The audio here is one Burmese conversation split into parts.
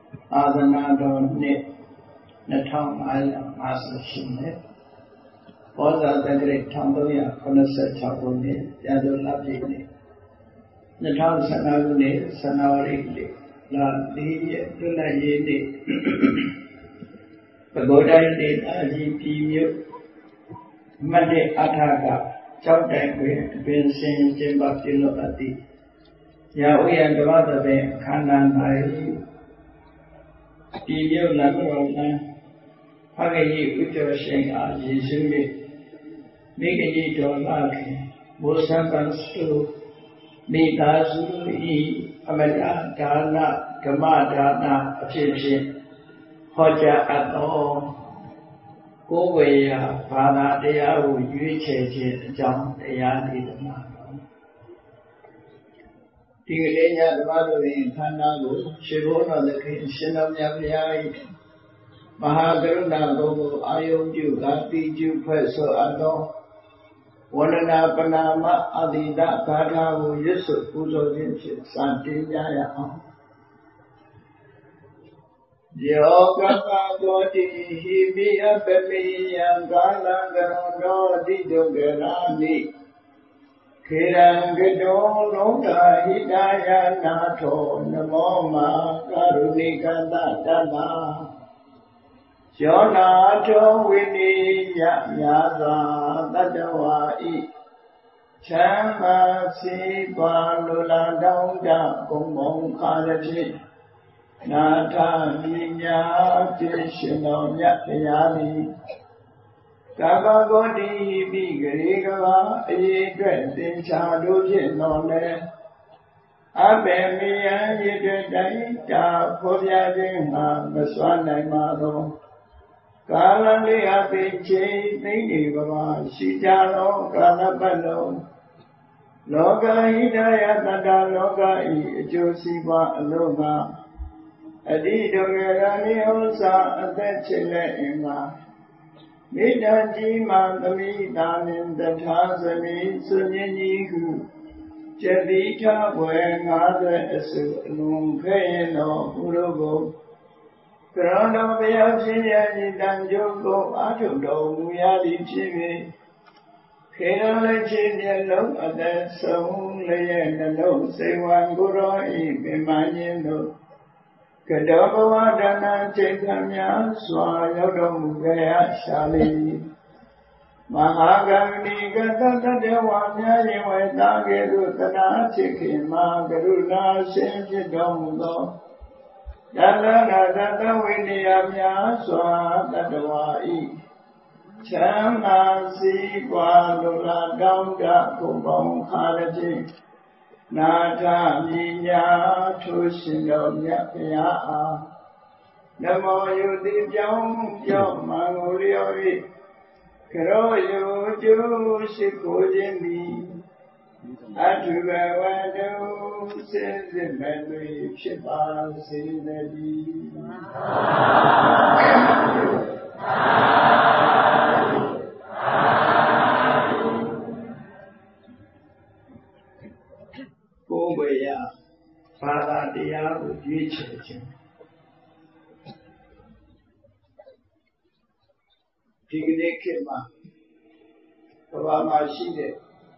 Adana ne Natam Island Master was the great Tandoya Connoisseur Chapone, Yadu Labini. Natam Sanavune, Sanavari, La Di, Dulayini, Pagoda de Aji Pimu, Made Ataka, Chowdang, Bensin, Jimbatilo Ati. Yahweh and the mother de Kanan, Pimu Lagola, Hagayi, Uterashing, Aji, making it all lucky, was happens to Mitazu, Amada, Dana, Kamada, Attention, Hoja at all. Go away, Father, they are with you, Church, John, they are the man. Tingaya, the mother in Tanago, Shivona, the Christian of Yaviai, Mahagaruna, Gogo, Ayoju, Gati, Ju, Preso, Ado, Wanana, Panama, Adida, Kata, Yusuf, Puzo, Santi, Yaya. Yoga, Goti, he be a baby, and Gala, Garono, Dido, Gerani. Kirangido Loka Hidaya Nato Namoma Karunika Dama Jonato Wini Yaza Dadawai Chama Sipa Lula Dauda Kumbong Karaji Nata Ninya Tishino Yatayali Gabagodi Bigriga, a great childhood on there. Abemi and Yedda, Podiadima, Maswana Mado. Galali Abiche, Niniva, Sitano, Galabano. Loga Hidaya Nada Loga, Josiba, Loga. Adido Gerani Osa, Adechile Ima. Midaji Mandami Danin the Tazami Suniniku Jadita Wengada Lumkeno Urugo Grondo Biaji Danjogo Atudo Muyadi Jimmy Kerala Jiniano and then Song Layan and no say one Guru Imaniano Kadava Dana Chetamya Swayodom Gaya Shali Mahagami Gata Devanya Yavata Gerutana Chikima Garuna Senjidomugo Dana Data Viniyamya Swadadawai Chama Sipa Lula Damda Kumbong Karaji Nata Minya Tushino Yapia Namo Yudi Jom Jom Mangolioi Karoyo Ju Shikojimi Atuvawado Senzimedri Shipa Sinadi Father, they are with you, children. Tignekema, Kavama Shide,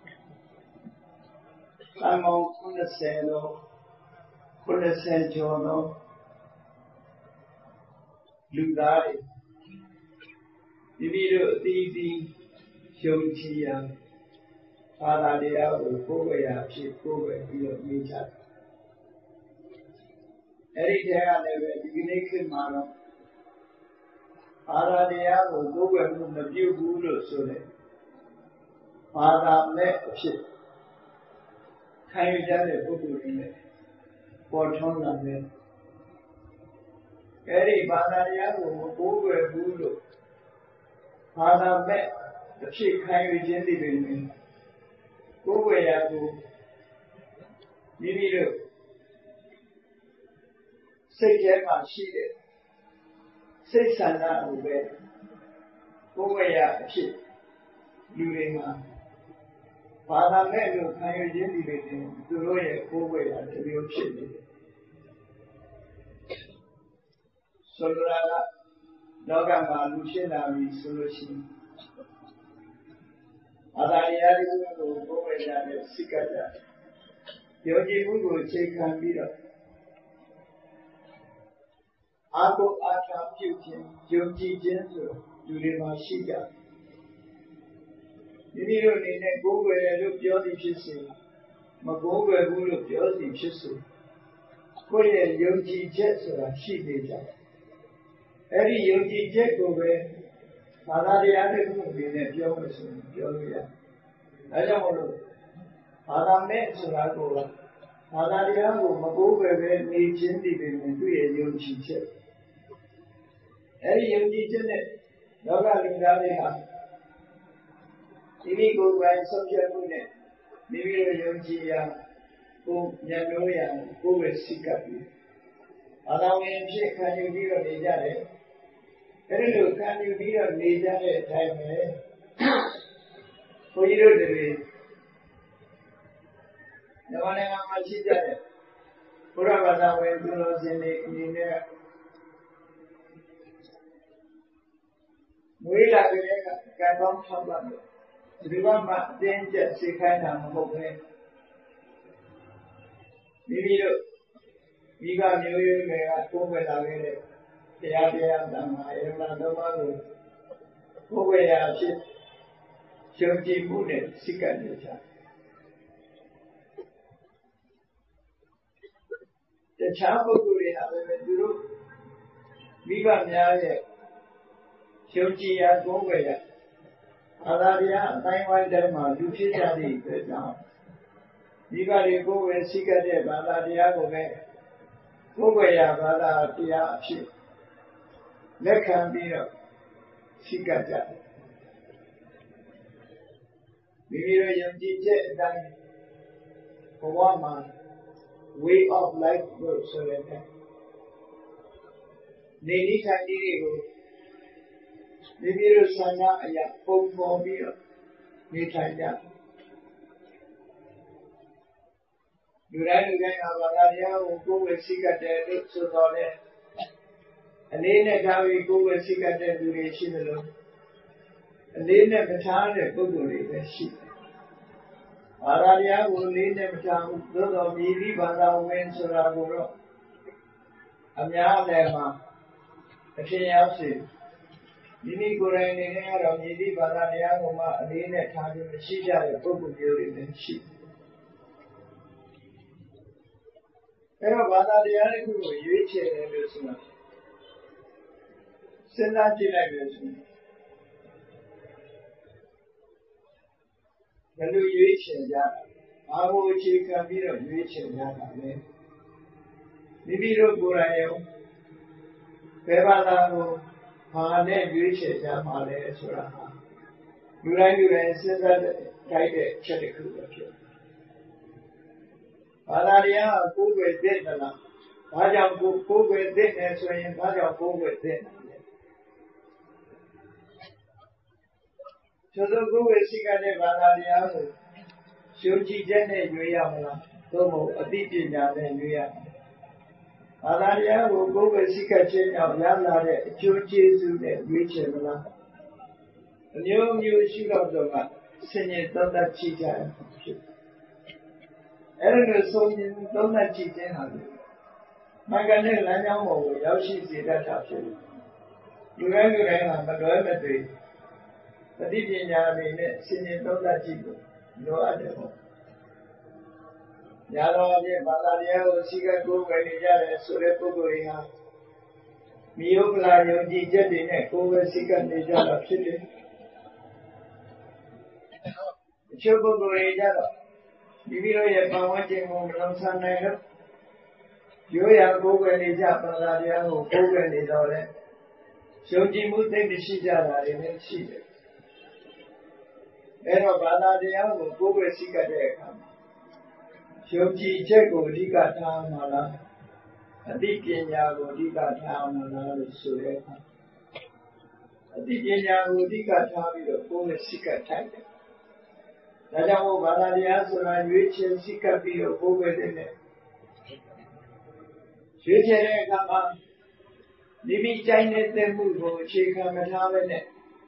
Among Kunaseno, Kunasenjono, Lugari, Divido Didi, Shontia, Father, they are with Koya, Chikoga, Mita. Every day I never unique mano. Father, they are go and the view Guru so that Father met a ship. Can you tell a book in it? For Tona men. Every Father, they are go and Guru. Father met the ship. Can you tell me? Go where I go. Maybe Say Gemma, she did. Say Sana, obey. Go away, ship. Lurima. Father, let you kind of jelly to lawyer, go away, until you ship. Solurala, Nogama, Luciana, Solution. Adayari, go and Sikata. Yogi will take and beat up. Ako Ata Putin, Yogi Gentle, Durimashika. You need to go where I look your dishes. Magoga will look your dishes. Koya Yogi Jets or she did. Every Yogi Jet over Adayari will be in Yoga. I don't know. Adame Surago. Adariago, Magoga, Nation, living to a Yogi Jet. Every Yogi Jet, Yoga Lindaria. Ini go by some Japanese, maybe a Yogia, who Yanoya, who is Sikapi. Allow me to say, can you be a Nijare? Hello, can you be a Nijare time? For you to be. No one ever much is there. Purabada went to us in the we like a Gabon Shabbat. Remember, danger, she kind of hope. Maybe we got New Year, over the idea of them. I am not the one who were Shoji Buddha, Sikanaja. The Chamber Guri have a Duru. We got Yaya Shoji and Gowaya. Alaria, 9 Dharma, Dushitadi, the town. You got to go and seek a day, Alaria, Gowaya, Alaria, let can be a Sikata. Maybe a young DJ dying for 1 month. Way of life goes so that they need a need. Maybe you sang a home for me, Nitaya. You ran again a Valaria who go with Sikata, so dollar. And then how we go with Sikata duration alone. And then the town that go with the sheep. Araria will lead them down, those of Miri Bada wins or Agoro. Amya Lema, a Chayasi. Mini Goran in air of Miri Bada Yagoma, Alina Tadi Machida, a book of beauty and sheep. There are Bada Yanaku, you each and Lucian. Send that to Lucian. When you reach I will check a bit of reach maybe you go around. Pevada, Hane, reach it, Yamale, Suraha. You like you said that tight Chetiku. Alaria, go with dinner. Raja go with dinner, so in Raja go with dinner. So the go with Sigade Valaria, Shoji Jene, Yamala, Tomo, a deep in Yamala. Alaria will go with Sikache of Yamala, Joji Zune, Richemala. The new shoot of the man, singing Donna Chica. Erin so in Donna Chica. Magane Lanamo, Yoshi see that after you ran around, but I'm the Dipiana, singing Donna Chico, no other. Yalo, Valaria, Siga go when he got a Surepogoria. Miokla, Yogi Jetting, over Sika Nijala City. Chopogoria, Divino, Pawanti, Monsan Night. You have go when he got Valaria, who go when he got it. Shoji would take the Shijala in it. Then Valaria will go with Sika there. Shoji Cheko Dika Tamala, a Dikinya Dika Tamala, Sureka. A Dikinya Dika Tami, the full Sika Tiger. Nadamo Valaria, and rich and Sika be over in it. Shitare Kama, မိမိကြိုက်တဲ့မှုကိုအခြေခံမထားဘဲနဲ့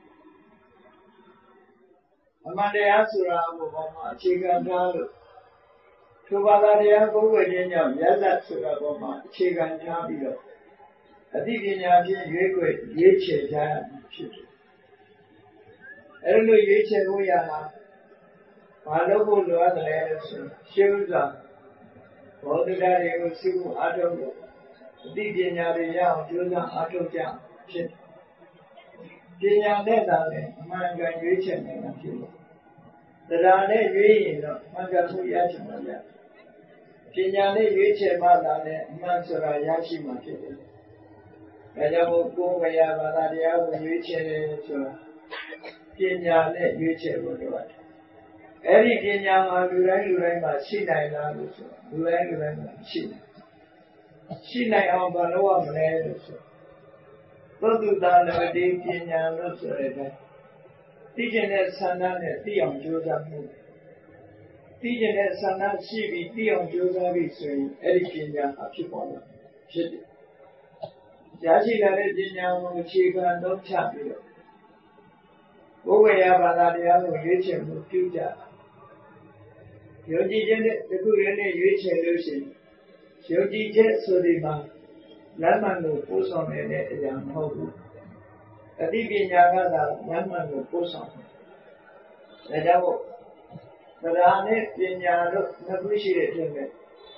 အမှန်တရားဆိုတာကိုပေါ်မှာအခြေခံထားလို့ထိုဘာသာတရားကိုယ်ဝေခြင်းကြောင့်ရလတ်ဆိုတာပေါ်မှာအခြေခံထားပြီးတော့အသိပညာဖြင့်ရွေးချယ်ကြရမှာဖြစ်တယ်။အဲဒီလိုရွေးချယ်ဖို့ရတာဘာလို့ဖို့လိုအပ်တယ်လို့ဆိုရှင်းဥစွာဘောဓိဓာတ်တွေကိုစိတ်ကိုအားထုတ်လို့အသိပညာတွေရအောင်ကြိုးစားအားထုတ်ကြဖြစ်တယ်။ပညာနဲ့သာလေအမှန်ကန်ရွေးချယ်နိုင်တာဖြစ်တယ်။တရားနဲ့ရွေးရင်တော့မှန်ကန်မှုရရှိမှာရတယ်။ပညာနဲ့ရွေးချယ်မှသာလေအမှန်ဆိုတာရရှိမှာဖြစ်တယ်။ဒါကြောင့်ကိုယ်ဝေယဘာသာတရားကိုရွေးချယ်တယ်ဆိုတာပညာနဲ့ရွေးချယ်ဖို့လိုပါတယ်။အဲဒီပညာဟာလူတိုင်းမှာရှိနိုင်လားလို့ဆိုလူတိုင်းမှာရှိနိုင်အောင်ဘာလို့ရမလဲလို့ဆိုသုတ္တတာနဝတိပညာလို့ဆိုရတဲ့သိကျင်တဲ့ဆန္ဒနဲ့သိအောင်ကြိုးစားမှုသိကျင်တဲ့ဆန္ဒရှိပြီးသိအောင်ကြိုးစားပြီးဆိုရင်အဲ့ဒီပညာအဖြစ်ပေါ်လာဖြစ်တယ်။ရရှိလာတဲ့ပညာကိုအခြေခံသုံးချပြီးတော့ဘုရားဘာသာတရားကိုရွေးချယ်မှုပြုကြယုံကြည်ခြင်းနဲ့တခုရင်းနဲ့ရွေးချယ်လို့ရှိရင်ယုံကြည်ချက်ဆိုဒီမှာလမ်းမှန်ကိုပို့ဆောင်နေတဲ့အရာမဟုတ်ဘူးအသိပညာကသာလမ်းမှန်ကိုပို့ဆောင်တယ်ဒါကြောင့်တရားနဲ့ပညာတို့နှစ်ခုရှိတဲ့အတွက်ပဲ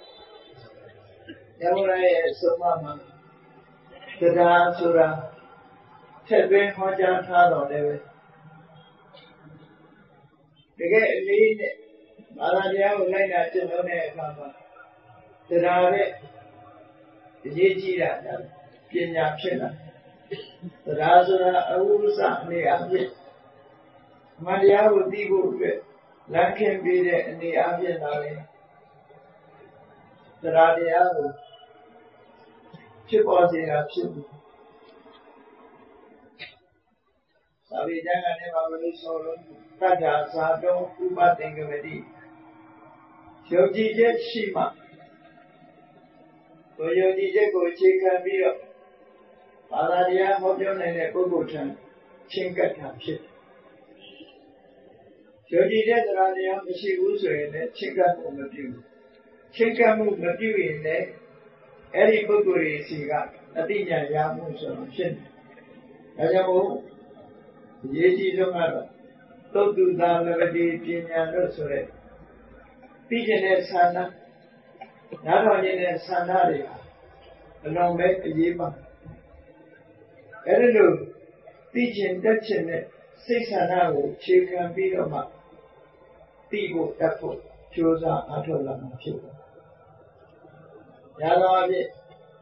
ညမရဲ့ဆုံးမမှာတရားဆိုတာထက်သွင်းဟောကြားထားတော်လည်းပဲတကယ်အလေးနဲ့ဘာသာတရားကိုလိုက်တာကျင့်လို့တဲ့အခါမှာတရားနဲ့အရေးကြီးတာပညာဖြစ်လာတရားဆိုတာအဝိဇ္ဇအနေအချင်းမတရားကိုသိဖို့အတွက်လက်ခံပေးတဲ့အနေအချင်းလာတယ်တရားကိုဖြစ်ပေါ်စေတာဖြစ်ဘူးသာဝေကျမ်းကနေမှာဘယ်လိုဆိုလို့တတ္ထာသာတောဥပသင်္ကမတိယုံကြည်ချက်ရှိမှကိုယုံကြည်ချက်ကိုအခြေခံပြီးတော့ဘာသာတရားဟောပြောနိုင်တဲ့ပုဂ္ဂိုလ်ထံချင်းကပ်တာဖြစ်တယ်ယုံကြည်ချက်တရားမရှိဘူးဆိုရင်လည်းချင်းကပ်မှုမပြုဘူးချင်းကပ်မှုမပြုရင်လည်းအဲ့ဒီပုဂ္ဂိုလ်ရဲ့စီကအတိညာရမှုဆိုတာဖြစ်တယ်ဒါကြောင့်အရေးကြီးဆုံးကတော့သုတ္တတာလဝတိပညာလို့ဆိုရဲသိကျင်တဲ့ဆန္ဒနားထောင်ခြင်းတဲ့ဆန္ဒတွေအလွန်ပဲအရေးပါအဲဒီလိုသိကျင်တတ်ခြင်းနဲ့စိတ်ဆန္ဒကိုခြေခံပြီးတော့မှသိဖို့တတ်ဖို့ကြိုးစားအားထုတ်လာမှာဖြစ်တယ်။ညာတော်အဖြစ်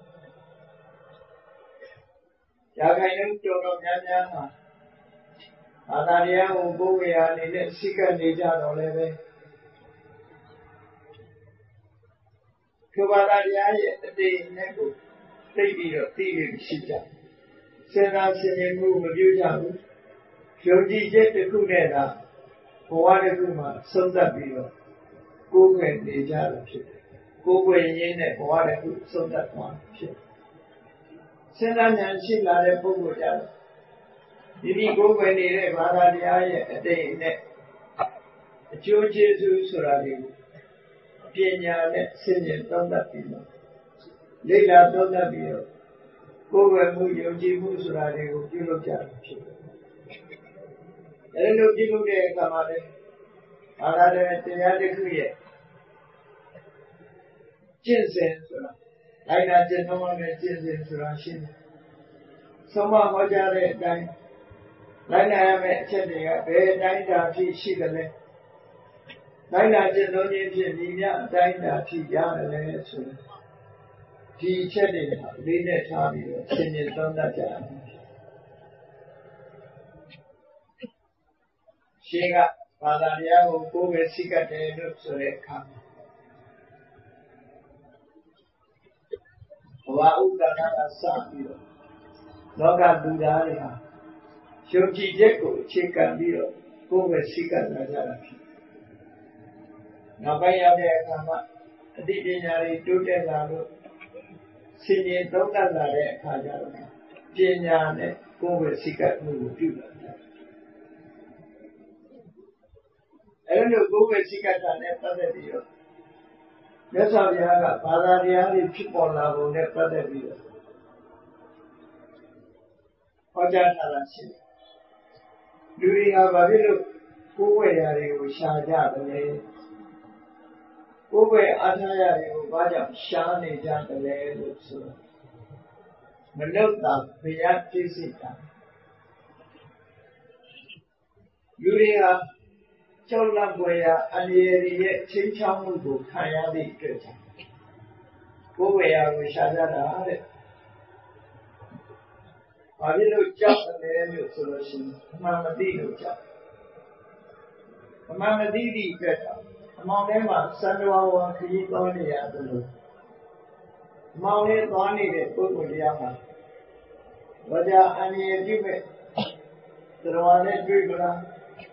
ရာခိုင်နှုန်းတော်တော်များများမှာဘာသာတရားကိုကိုယ်ဝေယအနေနဲ့စိတ်ကနေကြတော့လည်းပဲထိုဘာသာတရားရဲ့အတိအနဲ့ကိုသိပြီးတော့သိလို့ရှိကြစဉ်းစားဆင်ခြင်မှုမပြုကြဘူးယုံကြည်ချက်တစ်ခုနဲ့သာဘဝတစ်ခုမှာဆုံးသက်ပြီးတော့ကိုယ်ွယ်နေကြတာဖြစ်တယ်ကိုယ်ွယ်ရင်းနဲ့ဘဝတစ်ခုဆုံးသက်သွားဖြစ်စဉ်းစားဉာဏ်ရှိလာတဲ့ပုဂ္ဂိုလ်ကြတော့ဒီကိုယ်ွယ်နေတဲ့ဘာသာတရားရဲ့အတိအနဲ့အကျိုးကျေးဇူးဆိုတာတွေကိုပညာနဲ့ဆင်ခြင်သုံးသပ်ပြီးတော့လေ့လာသုံးသပ်ပြီးတော့ကိုယ်ဝယ်မှုယုံကြည်မှုဆိုတာတွေကိုပြုလုပ်ကြတာဖြစ်တယ်။အဲဒီလိုပြုလုပ်တဲ့အခါမှာလည်းဘာသာတရားတစ်ခုရဲ့ကျင့်စဉ်ဆိုတာလိုက်နာကျင့်သုံးရမယ့်ကျင့်စဉ်ဆိုတာရှိတယ်။ဆုံးမဟောကြားတဲ့အတိုင်းလိုက်နာရမယ့်အချက်တွေကဘယ်အတိုင်းတာဖြစ်ရှိတယ်လဲ။လိုက်နာကျင့်သုံးခြင်းဖြင့်ဒီမြအတိုင်းတာဖြစ်ရတယ်ဆိုရင်ဒီအချက်တွေလေးနဲ့ထားပြီးတော့ရှင်းရှင်းသုံးသပ်ကြရမယ်ရှင်းကဘာသာတရားကိုကိုယ်ပဲစိတ်ကတယ်လို့ဆိုတဲ့အခါဘဝဥဒ္ဒနာကစပြီးတော့လောကလူသားတွေဟာယုံကြည်ချက်ကိုအခြေခံပြီးတော့ကိုယ်ပဲစိတ်ကလာကြတာဖြစ်နောက်ပိုင်းရောက်တဲ့အခါမှာအသိပညာတွေတိုးတက်လာလို့ဆင်ញင်သုံးသပ်လာတဲ့အခါကျတော့ပညာနဲ့ကိုယ်ဝေစိကတ်မှုကိုပြုလာတယ်အဲ့လိုကိုယ်ဝေစိကတ်တာနဲ့ပတ်သက်ပြီးတော့မြတ်စွာဘုရားကဘာသာတရားတွေဖြစ်ပေါ်လာပုံနဲ့ပတ်သက်ပြီးတော့ဟောကြားထားတာရှိတယ်လူတွေကဘာဖြစ်လို့ကိုယ်ဝေရာတွေကိုရှာကြတယ်လဲကိုယ်ဝေအားထားရာတွေကိုဘာကြောင့်ရှားနေကြတယ်လဲလို့ဆိုတော့မနုဿဘယတိစိတာလူတွေကကြောက်လန့်ပွေရာအန္တရာယ်ရဲ့ချင်းချောင်းမှုကိုခံရသည့်အတွက်ကြောင့်ကိုယ်ဝေရာကိုရှာကြတာတဲ့ဘာဖြစ်လို့ကြောက်တယ်လို့ဆိုလို့ရှိရင်အမှန်မသိလို့ကြောက်အမှန်မသိသည့်အတွက်အမောင်ထဲမှာစံတော်ဝါခရီးသွားနေရတယ်လို့အမောင်လေးသွားနေတဲ့ပုဂ္ဂိုလ်တရားမှာဝါကြအန္တရာယ်ပြုမဲ့တော်နဲ့တွေ့ကြလား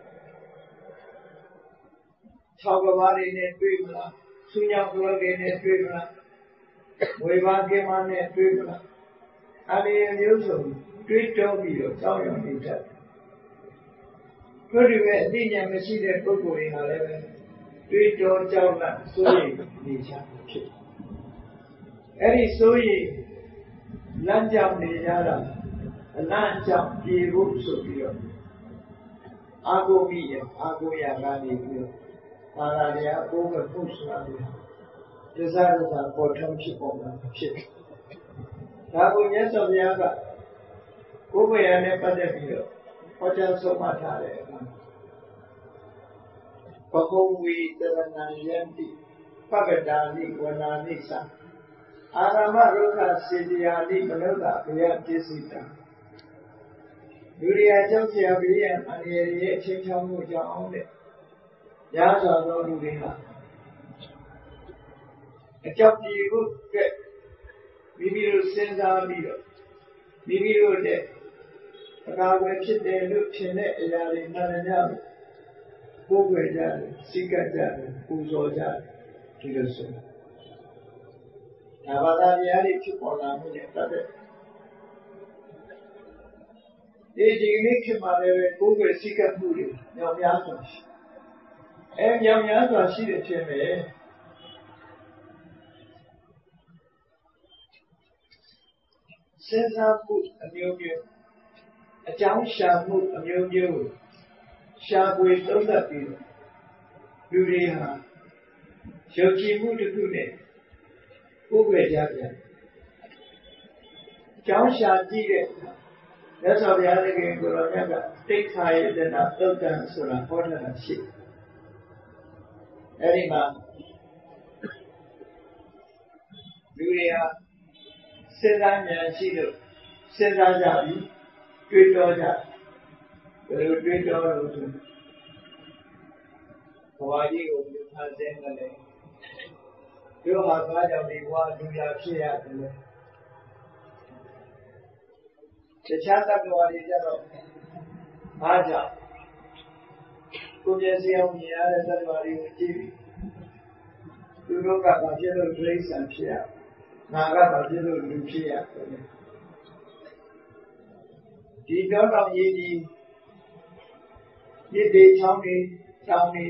6 ကဘာတွေနဲ့တွေ့ကြလားဆူညောင်ကလေးတွေနဲ့တွေ့ကြလားဝေဘာကေမနဲ့တွေ့ကြလားအန္တရာယ်မျိုးစုံတွေးတောပြီးတော့ကြောက်ရွံ့နေတတ်တယ်တို့ဒီပဲအသိဉာဏ်မရှိတဲ့ပုဂ္ဂိုလ်တွေဟာလည်းတွေးတောကြောက်လန့်စိုးရိမ်နေကြဖြစ်အဲ့ဒီစိုးရိမ်လမ်းကြောင်းနေကြတာအလန့်ကြောင့်ပြေဖို့ဆိုပြီးတော့အာကိုမိရအာကိုရကနေပြီးတော့ဘာသာတရားကိုယ်ကပုဆိုတာတွေတစားတစားပေါ်ထွန်းဖြစ်ပေါ်မှာဖြစ်တယ်ဒါကိုမြတ်စွာဘုရားကကိုယ်ဝေရနဲ့ပတ်သက်ပြီးတော့ဟောကြားဆုံးမထားတဲ့အခါဘဂဝေတရဏံယန္တိပပ္ပဒါနိဝနာနိသအာရမရုက္ခစေတယာနိမနုဿဘယတိစိတံလူရိယာကြောင့်ဆရာဘေးရန်အန္တရာယ်ရဲ့အချင်းချောင်းမှုကြောင့်တဲ့ညာစွာသောလူတွေဟာအကြောက်ပြေဖို့အတွက်မိမိတို့စဉ်းစားပြီးတော့မိမိတို့နဲ့အကာအကွယ်ဖြစ်တယ်လို့ထင်တဲ့အရာတွေမှန်တယ်ကြပို့ွယ်ကြတယ်စိတ်ကကြတယ်ပူဇော်ကြတယ်ဒီလိုဆိုတာဘာသာတရားတွေဖြစ်ပေါ်လာမှုနဲ့ပတ်သက်ဒီနေ့ခေတ်မှာလည်းကိုယ်ွယ်စိတ်ကမှုတွေညောင်များစွာရှိညောင်များစွာရှိတဲ့ခြင်းပဲစဉ်းစားမှုအမျိုးမျိုးအကြောင်းရှာမှုအမျိုးမျိုးရှာဖွေသုံးသပ်ပြီးလူတွေဟာယုံကြည်မှုတစ်ခုနဲ့ကိုယ်ွယ်ကြပြန်အကြောင်းရှာကြည့်တဲ့မြတ်စွာဘုရားသခင်ကိုယ်တော်မြတ်ကတိဋ္ဌာယတနာသုတ်တံဆိုတာဟောထားတာရှိတယ်အဲဒီမှာလူတွေဟာစဉ်းစားဉာဏ်ရှိလို့စဉ်းစားကြပြီးတွေးတောကြဘယ်လိုတွေးတောလို့ဆိုဘဝကြီးကိုမြတ်ဖန်ဆင်းတယ်လေတို့ဟာဘာကြောင့်ဒီဘဝဒုက္ခဖြစ်ရတယ်လဲတခြားတ attva တွေကြတော့ဘာကြောင့်ကိုယ်ရဲ့စေအောင်မြင်ရတဲ့တ attva တွေကိုကြည့်ပြီးသူတို့ကဘာဖြစ်လို့ဒိဋ္ဌံဖြစ်ရငါကဘာဖြစ်လို့လူဖြစ်ရတယ်လဲဒီတော့တောင်ရေးဒီဒီဒေချောင်းနေတောင်းနေ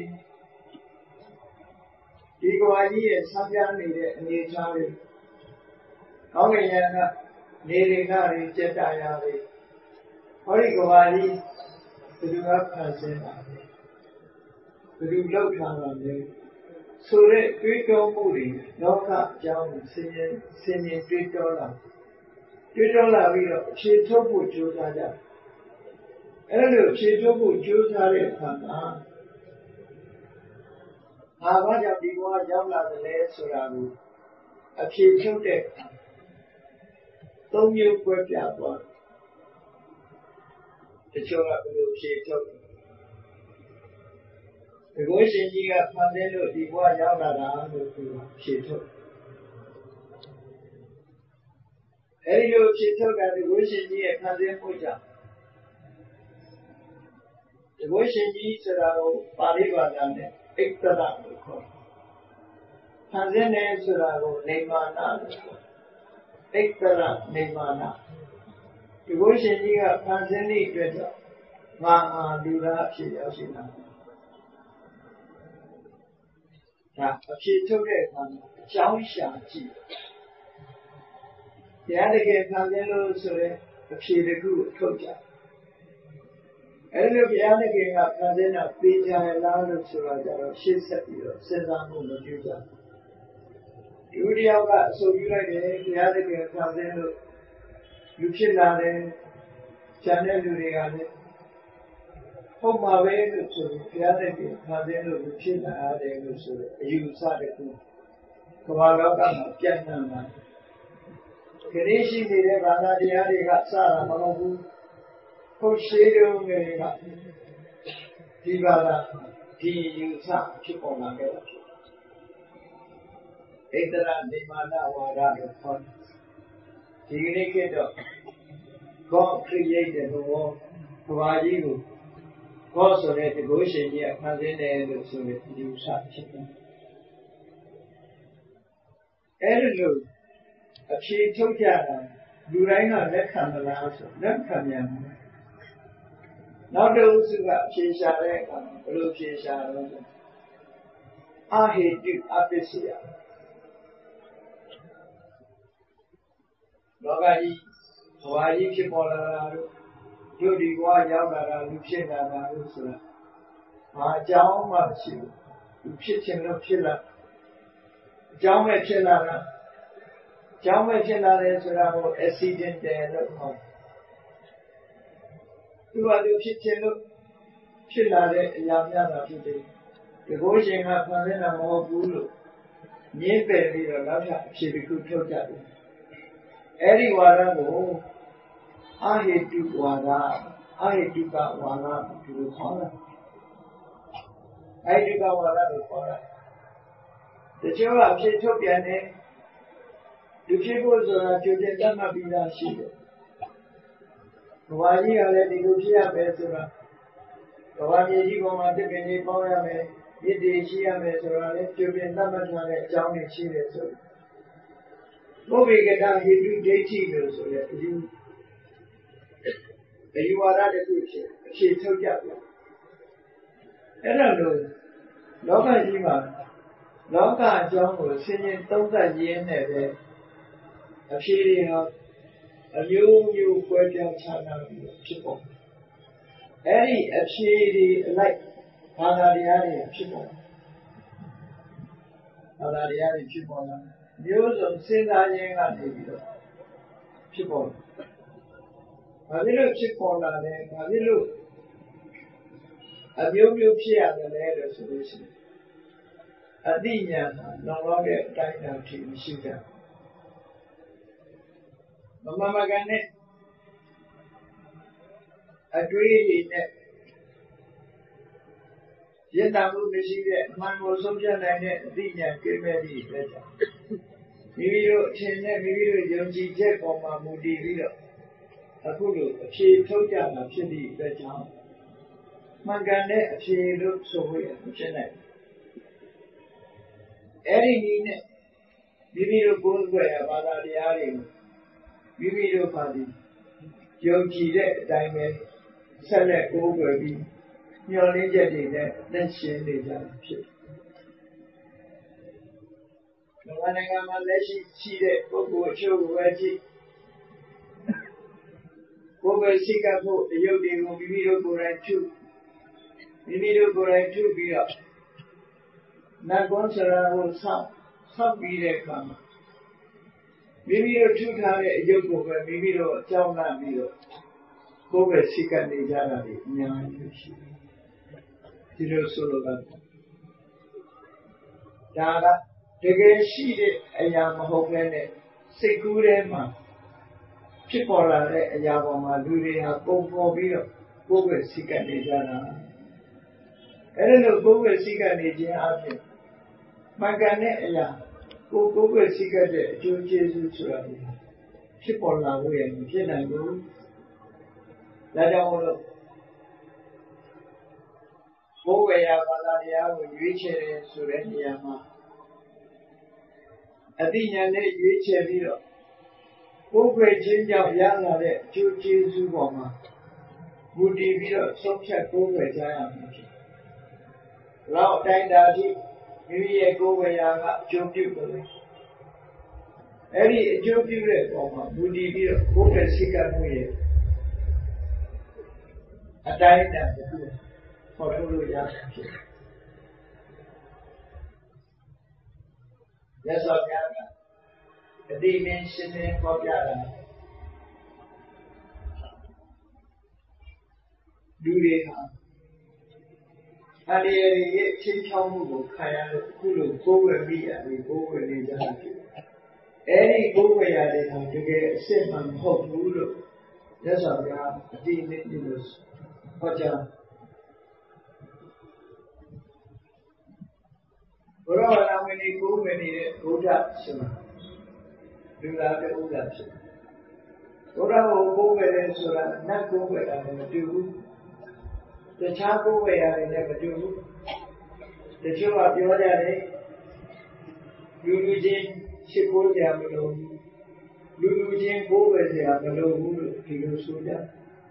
ဒီကွာကြီးရဲ့ဆန်းပြနေတဲ့အနေအထားတွေကောင်းကင်ယံကနေတွေကတွေစက်တာရတွေဟောဒီကွာကြီးဘယ်သူကဖန်ဆင်းတာလဲဘယ်သူလောက်ထားတာလဲဆိုတဲ့တွေးတောမှုတွေလောကအကြောင်းကိုဆင်းရဲတွေးတောလာပြီးတော့ဖြေထုတ်ဖို့ကြိုးစားကြအဲ့လိုဖြေထုတ်ဖို့ကြိုးစားတဲ့အခါမှာဘာကြောင့်ဒီဘဝရောက်လာတယ်လဲဆိုတာကိုအဖြေထုတ်တဲ့သုံးမျိုးပွဲပြသွားတချို့ကဘယ်လိုဖြေထုတ်ဒီကိုရှင်ကြီးကဖန်ဆင်းလို့ဒီဘဝရောက်လာတာလို့သူဖြေထုတ်အဲဒီလိုဖြေထုတ်တာဒီကိုရှင်ကြီးရဲ့ဖန်ဆင်းမှုကြောင့်ဒီကိုရှင်ကြီးဆိုတာကိုပါဠိဘာသာနဲ့ဣတ္တရလို့ခေါ်ဖန်ဆင်းတယ်ဆိုတာကိုနေမာနလို့ခေါ်ဣတ္တရနေမာနဣ devotion you have constantly better. Mama do that, she does it now. She took it on Chang Shanti. The other gave Pangelo so appeared a good culture. And look the other gave up Pangena, Peter and Lalo Suraja, she said, says I'm on the future. You have so you like the other gave Pangelo, you should not channel you regarded. Home away to the other gave Pangelo, you should not add a you saw the two. Kawaka, Janana. Kenishi did Rana the Ariga Sara Manabu, Hoshido Mega, Divara, T.U.Sa, Chipona Gala. Edra de Mana Wara, the indicator God created the world, Hawaii, God so that the Goshen here, Pazine, so that you sa chicken. Edward. She took Jana, Durana, let come the last, let come young. Not those who got Chisha, Blue Chisha. I hate you, Apisia. Logai, Hawaii Chipola, Judy Wayama, Lucina, Lucina. Ah, John Marchu, Kitchen of Chilla. John Chilla. Jama Chilla is around accident there. You are the kitchen of Chilla, Yamana today. The Goshen have Pamela more Bulu. Near Baby or Lava, she could tell that. Eddie Waramo, I hate you, Wada. I hate you, Wada to the corner. I do Wada to corner. The Joa, she took your name. The people are children that might be that sheep. Why you are letting you hear better? Why you go on the penny power me? It is here, Mr. Children that might have a town in Chile. So we get down here to dating you so that you are not a future. She took you. I don't know. Loka Jima. Loka John was singing Tonga Yen. A feeling of a new question channel people. Any a shady like Panadiani people. Panadiani people. News of Sinayan people. A little people are there, a little. A new share the letter solution. A dinner, no longer died in sugar. Mama Gane agreed that Yetamu Missy, man was some young and dinner came ready better. Maybe you change that, maybe you don't see Jack or Mamudi Villa. A good, she told you, she did better. Mangane, she looked so weird, Janet. Eddie, maybe you go where about the area. Video party. Yogi diamond, select over me. Your legend then she laid down. The one I got my lesson, see that Bobo show where she over Singapore, the Yogi will be video go right too. The video go right too be up. Not once around some be there come. Maybe you're too tired, you go, maybe you're down that middle. Go where she can be done. You know, solo. Dada, the girl she did a young hoping, say good Emma. People are a Yavama, do they have go for beer? Go where she can be done. I don't know, go where she can be done. Magane, go where she got the two Jesus. People are wearing, can I go? That I want to go where I will reach it in Surendiyama. I think I need you to reach a video. ကိုယ်ွယ်ချင်းကြောင့်ရလာတဲ့အကျိုးကျေးဇူးပေါ်မှာမူတည်ပြီးတော့ဆုံးဖြတ်ကိုယ်ွယ်ကြရမှာဖြစ်။လောက်အတိုင်းတာကြီးမိမိရဲ့ကိုယ်ွယ်ရာကအကျိုးပြုတယ်။အဲ့ဒီအကျိုးပြုတဲ့ပုံမှာမူတည်ပြီးတော့ကိုယ်ွယ်စိတ်ကမှုရဲ့အတိုင်းတာတစ်ခုဟောထုတ်လို့ရမှာဖြစ်။ရသော်များကအတိအင်းရှင်းလင်းဟောပြတာလူတွေဟာအတ္တရရဲ့ချင်းချောင်းမှုကိုခံရလို့အခုလိုကိုယ်ဝယ်ပြီးရတယ်ကိုယ်ဝယ်နေကြတာဖြစ်တယ်။အဲဒီကိုယ်ဝယ်ရတယ်ဟာတကယ်အစစ်မှန်မဟုတ်ဘူးလို့ရသော်များအတိအင်းပြုလို့ဟောကြားဘုရားဝါဒဝင်ဒီကိုယ်ဝယ်နေတဲ့ဘုရားဆိုတာလူသားတဲ့ဥစ္စာဖြစ်ဘုရားကိုကိုယ်ဝယ်တယ်ဆိုတာနတ်ကိုယ်ဝယ်တာလည်းမတူဘူးတခြားကိုယ်ဝယ်ရတယ်လည်းမတူဘူးတချို့ကပြောကြတယ်လူချင်းရှိခိုးကြမလို့လူချင်းကိုယ်ဝယ်ကြမလို့ဘူးလို့ဒီလိုဆိုကြ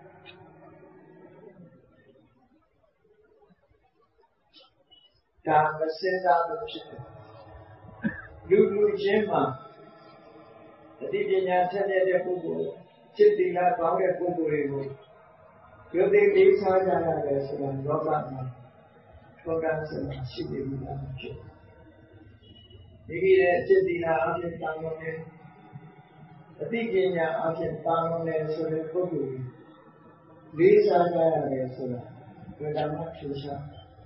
ဒါမစင်စားလို့ဖြစ်တယ်လူချင်းမှာအတိပညာထက်မြက်တဲ့ပုဂ္ဂိုလ်จิตတိလာကောင်းတဲ့ပုဂ္ဂိုလ်တွေကိုယုတ်တိလေးစားကြရတယ်ဆိုတာလောကမှာထောက်ထားဆိုတာရှိနေပြီလားဖြစ်ဒီကိရဲ့จิตတိလာအဖြစ်တောင်းလို့အတိပညာအဖြစ်တောင်းလို့ဆိုတဲ့ပုဂ္ဂိုလ်လေးစားကြရတယ်ဆိုတာဘယ်တော့မှထူးခြား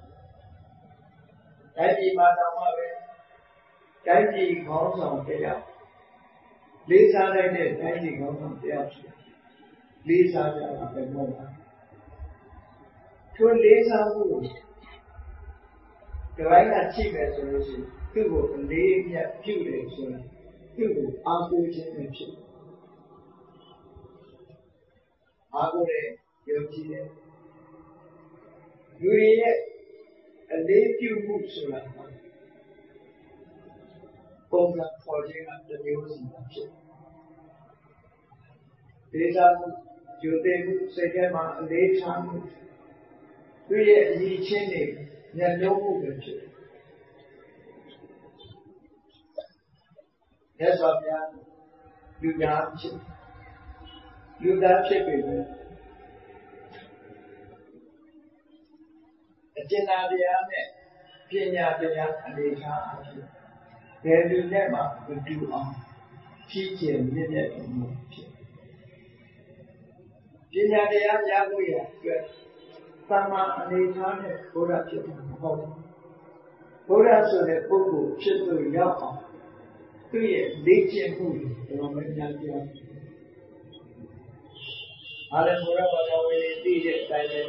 တိုင်းပြည်မှာတောင်းမှပဲတိုင်းပြည်ခေါင်းဆောင်တရားလေးစားလိုက်တဲ့တိုင်းပြည်ကောင်းဆောင်တရားဖြစ်လေးစားကြတာပဲမဟုတ်လားထိုလေးစားမှုဒီဘက်ကကြည့်မယ်ဆိုလို့ရှိရင်သူ့ကိုအလေးအမြတ်ပြုတယ်ဆိုတာသူ့ကိုအားကိုးခြင်းပဲဖြစ်အားကိုးတဲ့ယုံကြည်တဲ့လူတွေရဲ့အလေးပြုမှုဆိုတာပုံစံခေါ်ခြင်းကတစ်မျိုးစီဖြစ်ဒေသမှုယုတ်တဲ့မှုစိတ်ထဲမှာအလေးထားမှုသူရဲ့အရေးချင်းတွေညှိနှိုးမှုပဲဖြစ်တယ်။ဒါဆိုပြန်လူသားဖြစ်ပေမဲ့အကျဉ်းသားတရားနဲ့ပညာတရားအနေထားအဖြစ်ဘယ်လူနဲ့မှမတူအောင်ဖြစ်ကျင်မြင့်မြတ်မှုဖြစ်ပညာတရားရဖို့ရအတွက်သမ္မာအနေထားနဲ့ဘုရားဖြစ်မှာမဟုတ်ဘူးဘုရားဆိုတဲ့ပုဂ္ဂိုလ်ဖြစ်လို့ရောက်အောင်သူ့ရဲ့လေ့ကျင့်မှုတွေတော်တော်များများအားလည်းဘုရားဘာသာဝင်သိတဲ့အတိုင်းပဲ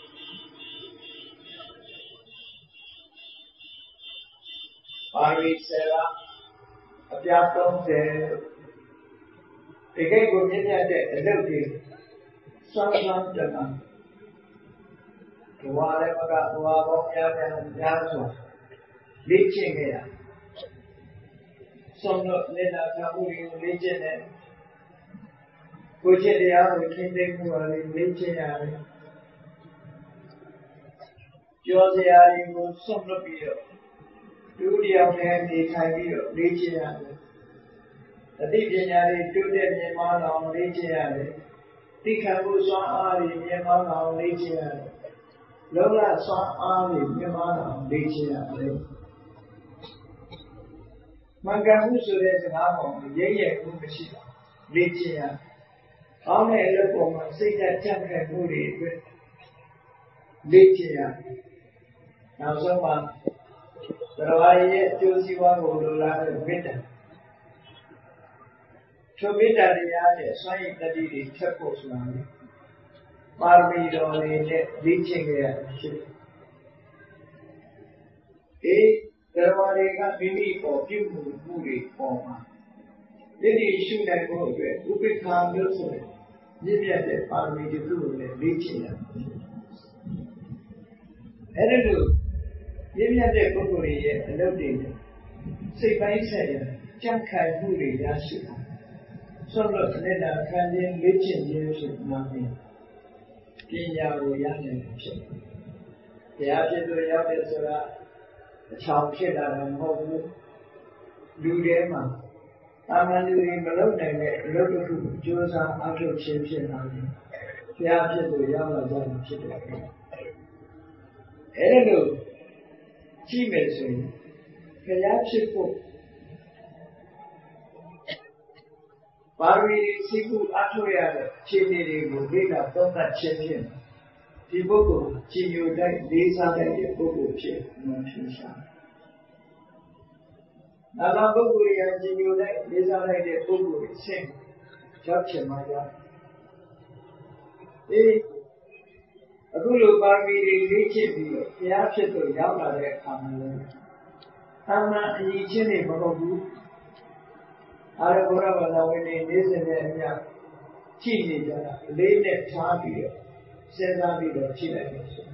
ပါဠိဆရာအပြား30ဒီကိတ်ကိုမြင့်မြတ်တဲ့အလုပ်တွေစောင့်ရှောက်တယ်မှာဘဝလည်းမကဘဝပေါင်းများစွာလေ့ကျင့်ခဲ့ရဆုံးတော့လက်နာခံမှုတွေကိုလေ့ကျင့်တယ်ကိုယ်ကျင့်တရားကိုထိန်းသိမ်းမှုပါလေ့ကျင့်ရတယ်ပြောစရာတွေကိုစွန့်လွတ်ပြီးတော့လူတရားနဲ့နေထိုင်ပြီးတော့လေ့ကျင့်ရတယ်အသိပညာတွေတိုးတက်မြင့်မားအောင်လေ့ကျင့်ရတယ်သိခံမှုစွမ်းအားတွေမြင့်မားအောင်လေ့ကျင့်ရတယ်လောကစွမ်းအားတွေမြင့်မားအောင်လေ့ကျင့်ရတယ်မင်္ဂလာမှုဆိုတဲ့စကားပေါ်မှာရဲရဲမှုမရှိပါလေ့ကျင့်ရကောင်းတဲ့အလုပ်ပေါ်မှာစိတ်ဓာတ်ကြံ့ခိုင်မှုတွေအတွက်လေ့ကျင့်ရနောက်ဆုံးမှာတရားရဲ့အကျိုးစီးပွားကိုလိုလားတဲ့မေတ္တာထိုမေတ္တာတရားနဲ့စွမ်းရည်တတိတွေထပ်ဖို့ဆိုတာလေပါရမီတော်တွေနဲ့လေ့ကျင့်ကြရဖြစ်တရားတွေကမိမိပေါ်ပြုမှုတွေပေါ်မှာယနေ့ရှုနိုင်ဖို့အတွက်ဥပိ္ပခာမျိုးဆိုတဲ့မြင့်မြတ်တဲ့ပါရမီတစ်ခုကိုလည်းလေ့ကျင့်ရအဲ့ဒီလိုမြင့်မြတ်တဲ့ပုဂ္ဂိုလ်ရဲ့အလုပ်တွေစိတ်ပိုင်းဆိုင်ရာကြံ့ခိုင်မှုတွေရရှိအောင်ဆုံးလို့နဲ့တာခံခြင်းလေ့ကျင့်ခြင်းဖြစ်နာမည်ပညာကိုရနိုင်ဖြစ်တရားဖြစ်လို့ရောက်တဲ့ဆိုတာအချောင်ဖြစ်တာလည်းမဟုတ်ဘူးလူထဲမှာအာမန်လူတွေမလုပ်နိုင်တဲ့အလုပ်တစ်ခုကြိုးစားအားထုတ်ခြင်းဖြစ်လာတယ်တရားဖြစ်လို့ရောက်လာကြတာဖြစ်တယ်အဲ့ဒါလို့ကြည့်မယ်ဆိုရင်တရားဖြစ်ဖို့ပါရမီစိတ်ကူအားထုတ်ရတဲ့ခြေနေတွေကိုလေ့လာသုံးသပ်ခြင်းဖြင့်ဒီပုဂ္ဂိုလ်ကြည်ညိုတဲ့လေးစားတဲ့ပုဂ္ဂိုလ်ဖြစ်မှန်ဖြစ်ရှာနာမပုဂ္ဂိုလ်ရကြည်ညိုတဲ့လေးစားတဲ့ပုဂ္ဂိုလ်ဆင့်ရောက်ချင်မှရအခုလိုပါရမီတွေလေ့ကျင့်ပြီးတော့ဘုရားဖြစ်လို့ရောက်လာတဲ့အခါမှာလည်းအမှန်အရေးချင်းတွေမဟုတ်ဘူးအာရဘုရားဘာသာဝင်တွေနေ့စဉ်နဲ့အမျှကြည့်နေကြတာအလေးနဲ့ထားပြီးတော့စဉ်းစားပြီးတော့ကြည့်လိုက်လို့ဆို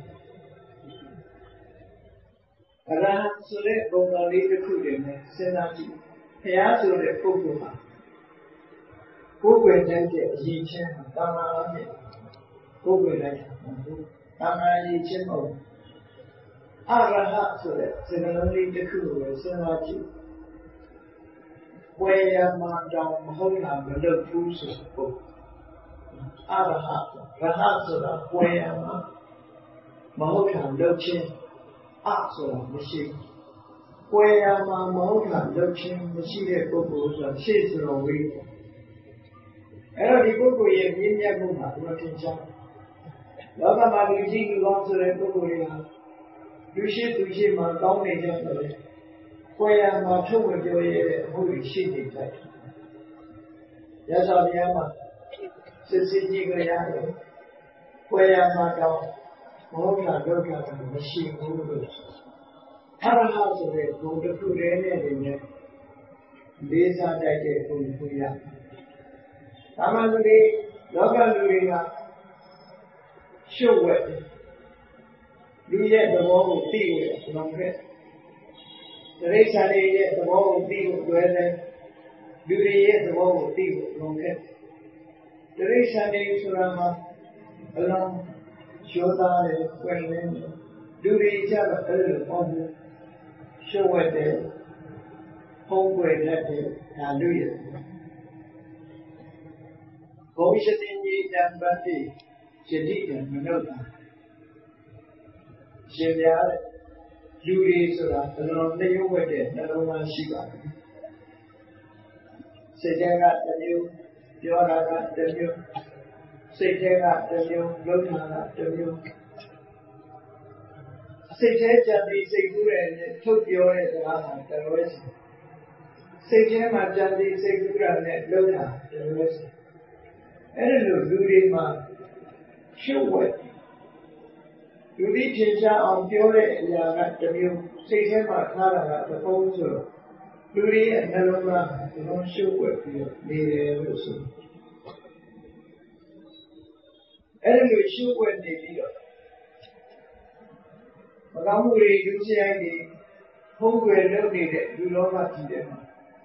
အရဟံဆိုတဲ့ဘုံတော်လေးတစ်ခုတည်းနဲ့စဉ်းစားကြည့်ဘုရားဆိုတဲ့ပုဂ္ဂိုလ်ဟာကိုယ်ွယ်တဲ့အရေးချင်းတာမာအဖြစ်ကိုယ်ွယ်တဲ့တာမာအရေးချင်းမဟုတ်အရဟံဆိုတဲ့စကားလုံးလေးတစ်ခုကိုစဉ်းစားကြည့်ဝေယမတောင်မဟုတ်တာမလုပ်ဘူးဆိုပုဂ္ဂိုလ်အရဟံရဟဆိုတာဝေယမမဟုတ်တာလုပ်ခြင်းအဆိုတာမရှိဝေယမမဟုတ်တာလုပ်ခြင်းမရှိတဲ့ပုဂ္ဂိုလ်ဆိုတာရှေ့ဆိုတော့ဝေးအဲ့တော့ဒီပုဂ္ဂိုလ်ရဲ့မြင့်မြတ်မှုမှာဘယ်လိုထင်ရှားလောကမှာလူကြီးလူကောင်းဆိုတဲ့ပုဂ္ဂိုလ်တွေကလူရှိသူရှိမှကောင်းနေကြတယ်ကိုယ်ရမှာထုတ်ဝင်ပြောရတဲ့အမှုတွေရှိနေကြတယ်။ရသော်ဘုရားမှာစစ်စစ်ကြည့်ကြရတယ်။ကိုယ်ရမှာတော့မဟုတ်တာဒုက္ခကမရှိဘူးလို့အရဟံဆိုတဲ့ဘုံတစ်ခုတည်းနဲ့နေနဲ့လေးစားတတ်တဲ့ဘုံတစ်ခုရ။ဒါမှလူတွေလောကလူတွေကရှုပ်ဝဲလူရဲ့သဘောကိုသိဝဲလုံးခဲ့တရိစ္ဆာန်ရဲ့သဘောကိုသိဖို့လွယ်တယ်လူတွေရဲ့သဘောကိုသိဖို့လွန်ခဲ့တရိစ္ဆာန်တွေဆိုတာမှာအလုံးရိုးသားတယ်၊ပွင့်လင်းတယ်လူတွေကြတော့အဲ့လိုပေါ့ဘူးရှုပ်ဝဲတယ်ဖုံးကွယ်တတ်တယ်ဒါလူရဲ့ဘုံရှိတင်ကြီးတံပတ်တိယတိတံမနုဿာရှင်ပြတဲ့လူတွေဆိုတာအလုံးလျှို့ဝှက်တဲ့နှလုံးသားရှိပါတယ်စိတ်ထဲကတစ်မျိုးပြောတာကတစ်မျိုးစိတ်ထဲကတစ်မျိုးလုပ်တာကတစ်မျိုးစိတ်ထဲကြံပြီးစိတ်ကူးတဲ့ထုတ်ပြောတဲ့စကားမှာတစ်လွဲစီစိတ်ထဲမှာကြံပြီးစိတ်ကူးတာနဲ့လုပ်တာတစ်လွဲစီအဲ့ဒီလိုလူတွေမှာရှုပ်ဝဲလူတွေထင်ရှားအောင်ပြောတဲ့အရာကတစ်မျိုးစိတ်ထဲမှာထားတာကတစ်ပုံးဆိုတော့လူတွေရဲ့နှလုံးသားဒီလိုရှုပ်ဝဲပြီးတော့နေတယ်လို့ဆိုအဲ့ဒီလိုရှုပ်ဝဲနေပြီးတော့မကောင်းမှုတွေလူစရိုက်တွေဖုံးကွယ်လုပ်နေတဲ့လူလောကကြီးထဲမှာ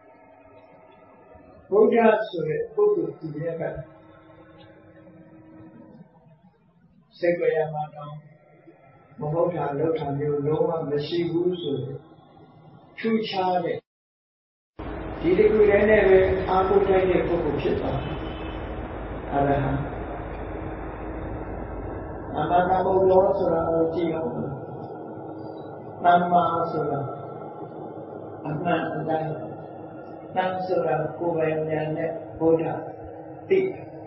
ဘုရားဆိုတဲ့ပုဂ္ဂိုလ်ကြီးရဲ့ကစိတ်ကြရမှာတော့မဟုတ်တာလောက်တာမျိုးလုံးဝမရှိဘူးဆိုရင်ထူးခြားတဲ့ဒီတစ်ခုတည်းနဲ့ပဲအားကိုးတိုက်တဲ့ပုဂ္ဂိုလ်ဖြစ်သွားတယ်အရဟံအမှန်ကဘုရားဆိုတာကိုကြည့်အောင်သမ္မာဆိုတာအမှန်အတိုင်းသံဆိုတာကိုယ်ပိုင်ဉာဏ်နဲ့ဘုရားသိ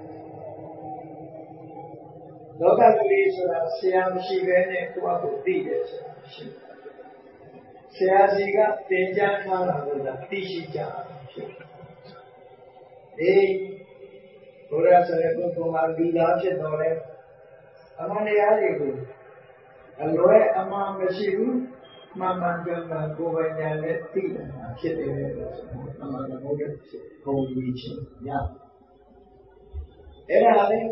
လောကလူတွေဆိုတာဆရာမရှိဘဲနဲ့ကိုယ့်အကိုသိတယ်ဆိုတာရှိတယ်။ဆရာကြီးကသင်ကြားထားတာကိုသိရှိကြတာဖြစ်တယ်။ဘုရားဆိုတဲ့ပုဂ္ဂိုလ်မှာလူသားဖြစ်တော်လဲအမှန်တရားတွေကိုအလွဲအမှားမရှိဘူးမှန်မှန်ကန်ကန်ကိုယ်ပိုင်ဉာဏ်နဲ့သိတယ်ဖြစ်တယ်လို့ဆိုတော့အမှန်တရားဘုရားဘုံကြီးချင်းရအဲ့ဒါလည်း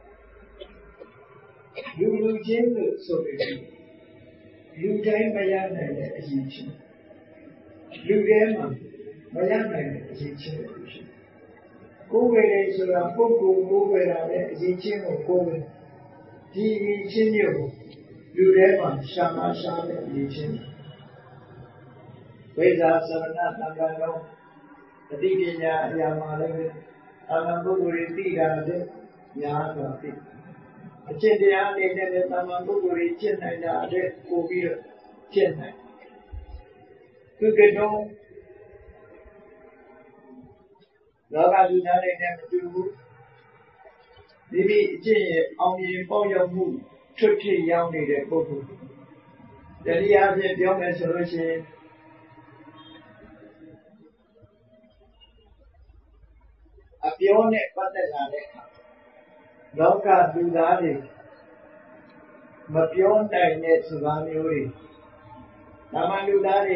လူချင်းလို့ဆိုပြီးလူတိုင်းမရနိုင်တဲ့အရေးချင်းလူထဲမှာမရနိုင်တဲ့အရေးချင်းလို့ရှိတယ် cố về đây rồi là cố về là đấy gì chuyện của cố về gì chuyện nhiều điều đấy mà sa đấy gì chuyện bây giờ sao nó làm ra đâu đi về nhà mà lên làm cố về đi ra đấy nhà rồi đi trên đây này này làm cố về trên này là đấy cố về trên này cứ cái đó đó là chúng ta đây này một chút đi ông đi bao nhiêu mũ xuất hiện nhau này để cố gắng để đi ăn thì biểu hiện số lượng biểu này bắt đầu là đấy đó cả chúng ta đi mà biểu này này số lượng nhiều đi làm ăn chúng ta đi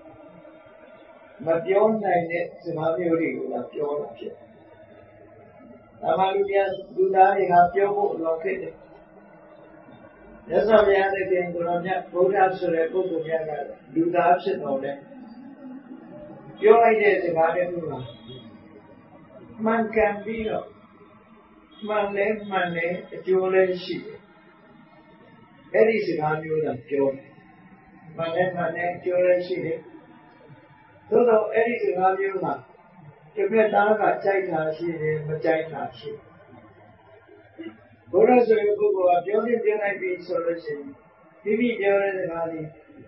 mà biểu này này số lượng nhiều đi là biểu là chuyện làm ăn chúng ta đi học biểu bộ là cái đấy nhất là bây giờ thì người ta nhắc bố ra số lượng bộ cũng nhắc là chúng ta sẽ nói đấy biểu này để số lượng nhiều là man can be rồi man lấy cho lên xí cái gì sự tham nhiều là cho man lấy cho lên xí đấy rồi đó cái gì sự tham nhiều là cái việc ta cả chạy thả xí đấy mà chạy thả xí bố ra rồi bố biểu này bị sôi xí vì biểu này là gì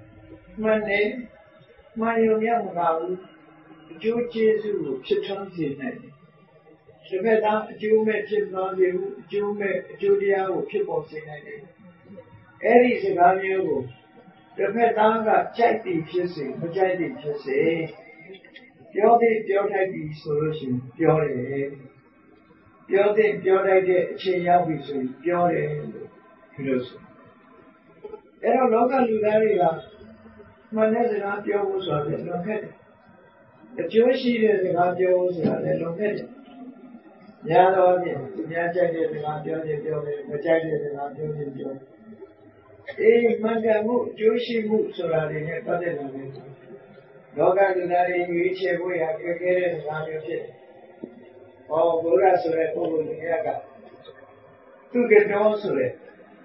man yêu nhau nào chú chế du chất trong gì này cái việc ta chú mẹ chết nó đều chú đi ao chết bỏ xí này đấy cái gì sự tham nhiều cái việc ta cả chạy đi phía xí mà chạy đi phía xí biểu thay bị sôi xí biểu đây để chế nhau bị sôi biểu đấy hiểu chưa cái đó nó cái lưu đại là mà nếu như nó biểu vô số thì nó hết cái chỗ xí thì nó biểu vô số thì nó hết nhà đó thì nhà chạy thì nó biểu mà chạy thì nó biểu mà cái mũ chỗ xí mũ số là thì nó bắt đầu là đó cái lưu đại như chế bôi à cái này nó biểu chế bố ra số này bố như thế cả tu cái đó số này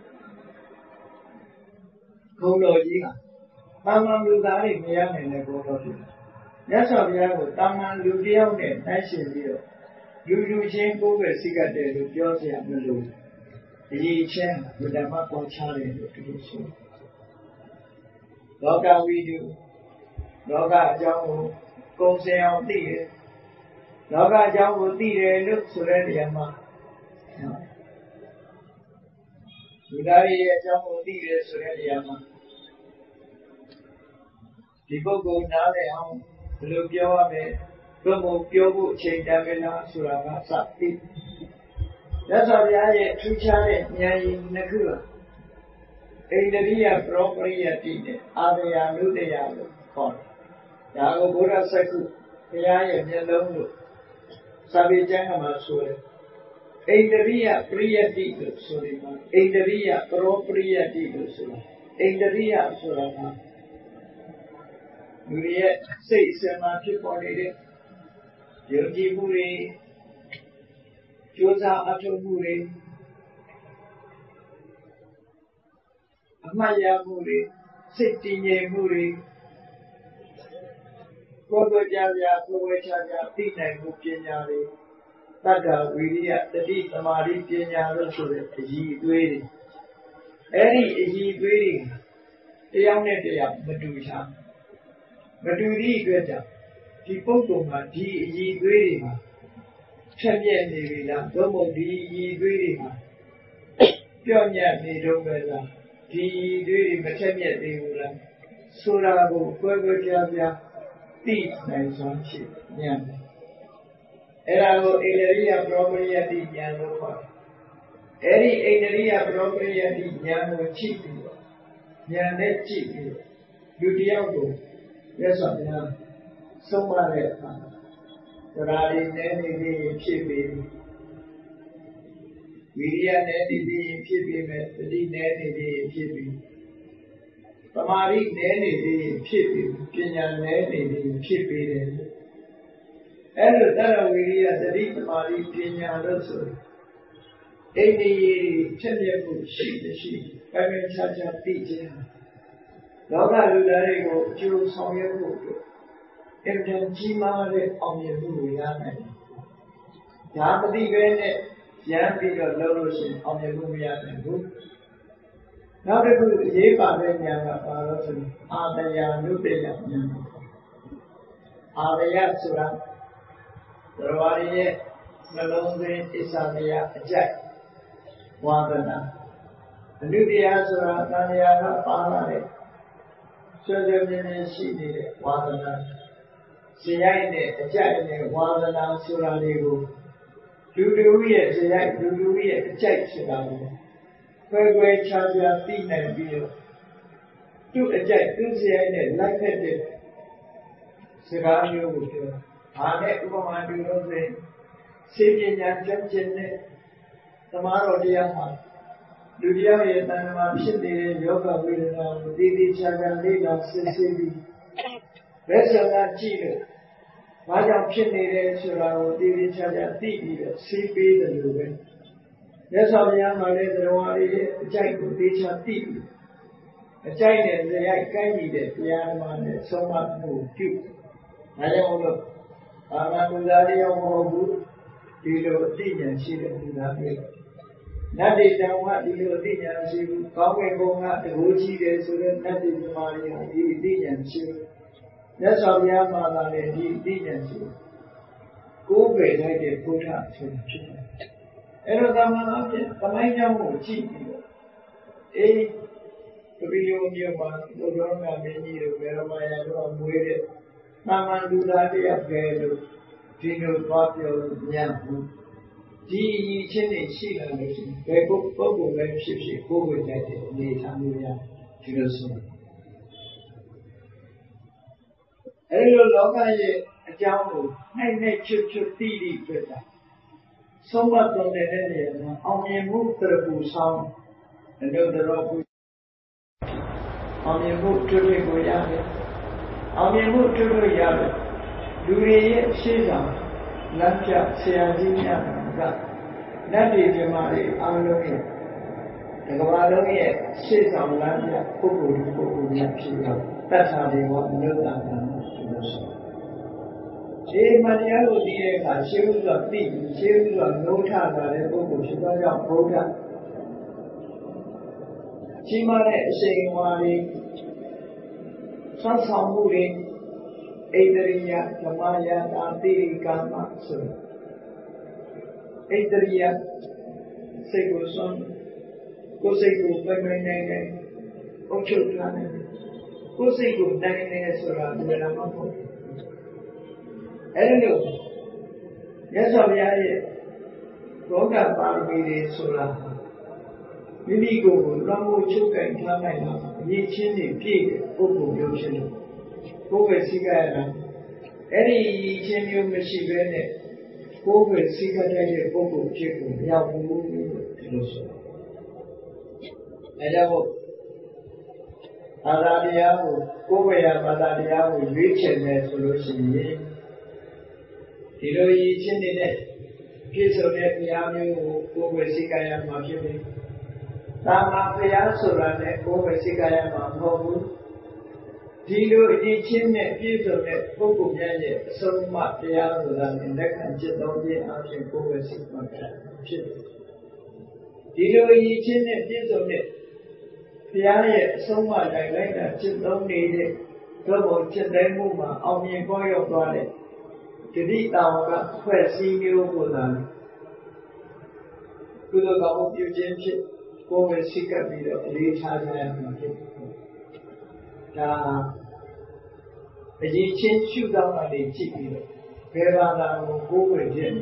không đổi gì cả tam man lưu đại thì nghe này bố đó chứ nhất sau bây giờ tam man lưu điêu này nói chuyện gì đó lưu trên bố về xí cái đấy lưu điêu thì ăn lưu gì trên người ta mà quan sát đấy lưu trên đó cái video đó cái trong công xe ông tỉ đó cái trong một tỉ đấy nước số đấy thì mà người ta đi trong một tỉ đấy số đấy thì mà thì cô nói này ông lưu biểu về có một biểu bộ trên đam mê là số là các sát tỉ nhất sau bây giờ chú cha này nhà gì nó cứ là India property này Adia lưu đây à còn nhà cô bố ra sai cụ cái nhà nhận lâu rồi sao bây giờ mà số đấy India property số đấy mà India property số là India số là mà người xây xem mà chịu bỏ đi đấy giờ gì mua đi chúa giáo áp dụng mua đi Maya mua đi xây tiền nhẹ mua đi cô cha tin này một chuyện nhà đi tất cả vì đi tự đi tamari chuyện nhà đó rồi gì đuôi đi ấy gì đuôi đi thì ông này thì mà đuôi đi đuôi chăng thì bố cùng mà thì gì đuôi đi mà xem nhận thì vì làm có một thì gì đuôi đi mà cho nhận thì đâu về là thì đuôi đi mà xem nhận thì là số ra bộ quay cha tỉ này xong chỉ nhận era lo India property nhận lo phải eri India property nhận lo chỉ nhận đấy chỉ điều điều của nhất là nhận sống mà để ra đi nên đi phía bên Viria nên đi phía bên mà đi nên đi phía bên Tamari nên đi phía bên Kenya nên đi phía bên အဲ့လိုတရဝိရိယသတိသမာဓိပညာလို့ဆိုအိန္ဒိယဖြစ်မြဲမှုရှိမရှိပဲပဲခြားခြားသိခြင်းလောကလူသားတွေကိုအကျိုးဆောင်ရွက်ဖို့အတွက်အင်တန်ကြီးမားတဲ့အောင်မြင်မှုကိုရနိုင်တယ်။ဒါမသိပဲနဲ့ရမ်းပြီးတော့လုပ်လို့ရှိရင်အောင်မြင်မှုမရနိုင်ဘူး။နောက်တစ်ခုအရေးပါတဲ့ဉာဏ်ကပါတော့ဆိုရင်အာတယာနုတ္တယဉာဏ်။အာတယဆိုတာသရဝရရဲ့နှလုံးသွင်းအစ္ဆာတရားအကြိုက်ဝါဒနာအနုတ္တယဆိုတာတဏှာကပါလာတဲ့ဆွေးနွေးမြင်ရှိနေတဲ့ဝါဒနာဇယိုက်နဲ့အကြိုက်နဲ့ဝါဒနာဆိုတာတွေကိုလူလူရဲ့ဇယိုက်လူလူရဲ့အကြိုက်ဆိုတာကိုခွဲခြားခြားသိနိုင်ပြီးတော့သူ့အကြိုက်သူ့ဇယိုက်နဲ့လိုက်ဖက်တဲ့စကားမျိုးကိုပြောဒါနဲ့ဥပမာပြုလို့ဆိုရင်စေပညာကျွမ်းကျင်တဲ့သမားတော်တရားမှာလူတယောက်ရဲ့တဏ္ဍာမှာဖြစ်နေတဲ့ယောဂဝေဒနာကိုတည်တည်ချာချာလေ့လာစစ်ဆေးပြီးလက်ဆောင်ကကြည့်လို့ဘာကြောင့်ဖြစ်နေတယ်ဆိုတာကိုတည်တည်ချာချာသိပြီးတော့ဆေးပေးတယ်လို့ပဲလက်ဆောင်များမှာလည်းသရဝရရဲ့အကြိုက်ကိုသိချာသိပြီးအကြိုက်နဲ့ဇယိုက်ကိုင်းနေတဲ့တရားဓမ္မနဲ့ဆုံးမမှုပြုဒါကြောင့်လို့အာမလူသားတရားမဟုတ်ဘူးဒီလိုအသိဉာဏ်ရှိတဲ့လူသားတွေနတ်တွေတောင်မှဒီလိုအသိဉာဏ်ရှိဘူးကောင်းကင်ဘုံကတကူကြီးတယ်ဆိုတော့နတ်တွေသမားတွေဟာဒီအသိဉာဏ်ရှိဘူးမြတ်စွာဘုရားမှာလည်းဒီအသိဉာဏ်ရှိကိုယ်ပဲလိုက်တဲ့ဘုရားဆိုတာဖြစ်တယ်အဲ့တော့သမဏအဖြစ်သမိုင်းကြောင်းကိုကြည့်ပြီးတော့တပီယုံမြို့မှာဘုရားမင်းကြီးတို့ဘယ်တော့မှရတော့မွေးတဲ့သာမန်လူသားတရားပဲလို့ဒီလိုသွားပြောလို့မရဘူးဒီအရေးချင်းတွေရှိလာလို့ရှိရင်ဘယ်ပုဂ္ဂိုလ်ပဲဖြစ်ဖြစ်ကိုယ်ကိုယ်တိုက်တဲ့အနေအထားမျိုးရဒီလိုဆိုအဲ့လိုလောကရဲ့အကြောင်းကိုနှိမ့်ချွတ်သိသည့်အတွက်ဆုံးမတော်တဲ့နေရာမှာအောင်မြင်မှုတရပူဆောင်အနုတ္တရောအောင်မြင်မှုတွေ့ကိုရတယ်အောင်မြင်မှုတွေ့လို့ရတယ်လူတွေရဲ့ရှေ့ဆောင်လမ်းပြဆရာကြီးများကနတ်တွေပြမာတွေအားလုံးရဲ့ဒီကမ္ဘာလုံးရဲ့ရှေ့ဆောင်လမ်းပြပုဂ္ဂိုလ်များဖြစ်တော့တတ်တာတွေကအနုတ္တနာလို့ဆိုဒီမတရားကိုသိတဲ့အခါရှေးဥစွာသိရှေးဥစွာနိုးထလာတဲ့ပုဂ္ဂိုလ်ဖြစ်သောကြောင့်ဘုရားကြီးမားတဲ့အရှိန်အဝါတွေဆောင်းမှုတွေဣတရိယဓမ္မယတာတိကာမဆိုဣတရိယစိတ်ကိုစွန့်ကိုယ်စိတ်ကိုပိုင်နိုင်အုပ်ချုပ်ထားတယ်ကိုယ်စိတ်ကိုနိုင်နေဆိုတာဘယ်လိုမှမဟုတ်ဘူးအဲ့လိုမြတ်စွာဘုရားရဲ့ဘောဂပါရမီတွေဆိုတာမိမိကိုယ်ကိုလွှမ်းမိုးချုပ်ကိုင်ထားနိုင်တာအရေးချင်းတွေပြည့်တဲ့ပုဂ္ဂိုလ်မျိုးဖြစ်လို့ကိုယ်ပဲစိတ်ကရတာအဲ့ဒီချင်းမျိုးမရှိဘဲနဲ့ကိုယ်ပဲစိတ်ကတဲ့ပုဂ္ဂိုလ်ဖြစ်ကိုမရောက်ဘူးလို့ဒီလိုဆိုတာအဲကြောင့်ဘာသာတရားကိုကိုယ်ပဲဘာသာတရားကိုရွေးချယ်မယ်ဆိုလို့ရှိရင်ဒီလိုရည်ချင်းနေတဲ့ပြည့်စုံတဲ့တရားမျိုးကိုကိုယ်ပဲစိတ်ကရမှာဖြစ်တယ်သာမန်ဘုရားဆိုတာနဲ့ကိုယ်ပဲစိတ်ကရမှာမဟုတ်ဘူးဒီလိုအရေးချင်းနဲ့ပြည့်စုံတဲ့ပုဂ္ဂိုလ်များရဲ့အဆုံးအမတရားဆိုတာနဲ့လက်ခံจิตသုံးခြင်းအပြင်ကိုယ်ပဲစိတ်မှတ်တာဖြစ်တယ်ဒီလိုအရေးချင်းနဲ့ပြည့်စုံတဲ့ဘုရားရဲ့အဆုံးအမတိုင်းလိုက်တာจิตသုံးနေတဲ့သောဘုံจิตတိုင်းမှုမှာအောင်မြင်ပေါ်ရောက်သွားတဲ့တတိတာဝကဖွဲ့စည်းမျိုးကိုသာကုသိုလ်ကောင်းမှုပြုခြင်းဖြစ်ကိုယ်ပဲစိတ်ကပ်ပြီးတော့အလေးထားကြရမှာဖြစ်ဒါအရေးချင်းရှုထောင့်ကနေကြည့်ပြီးတော့ဘယ်ဘာသာကိုကိုယ်ပဲဖြစ်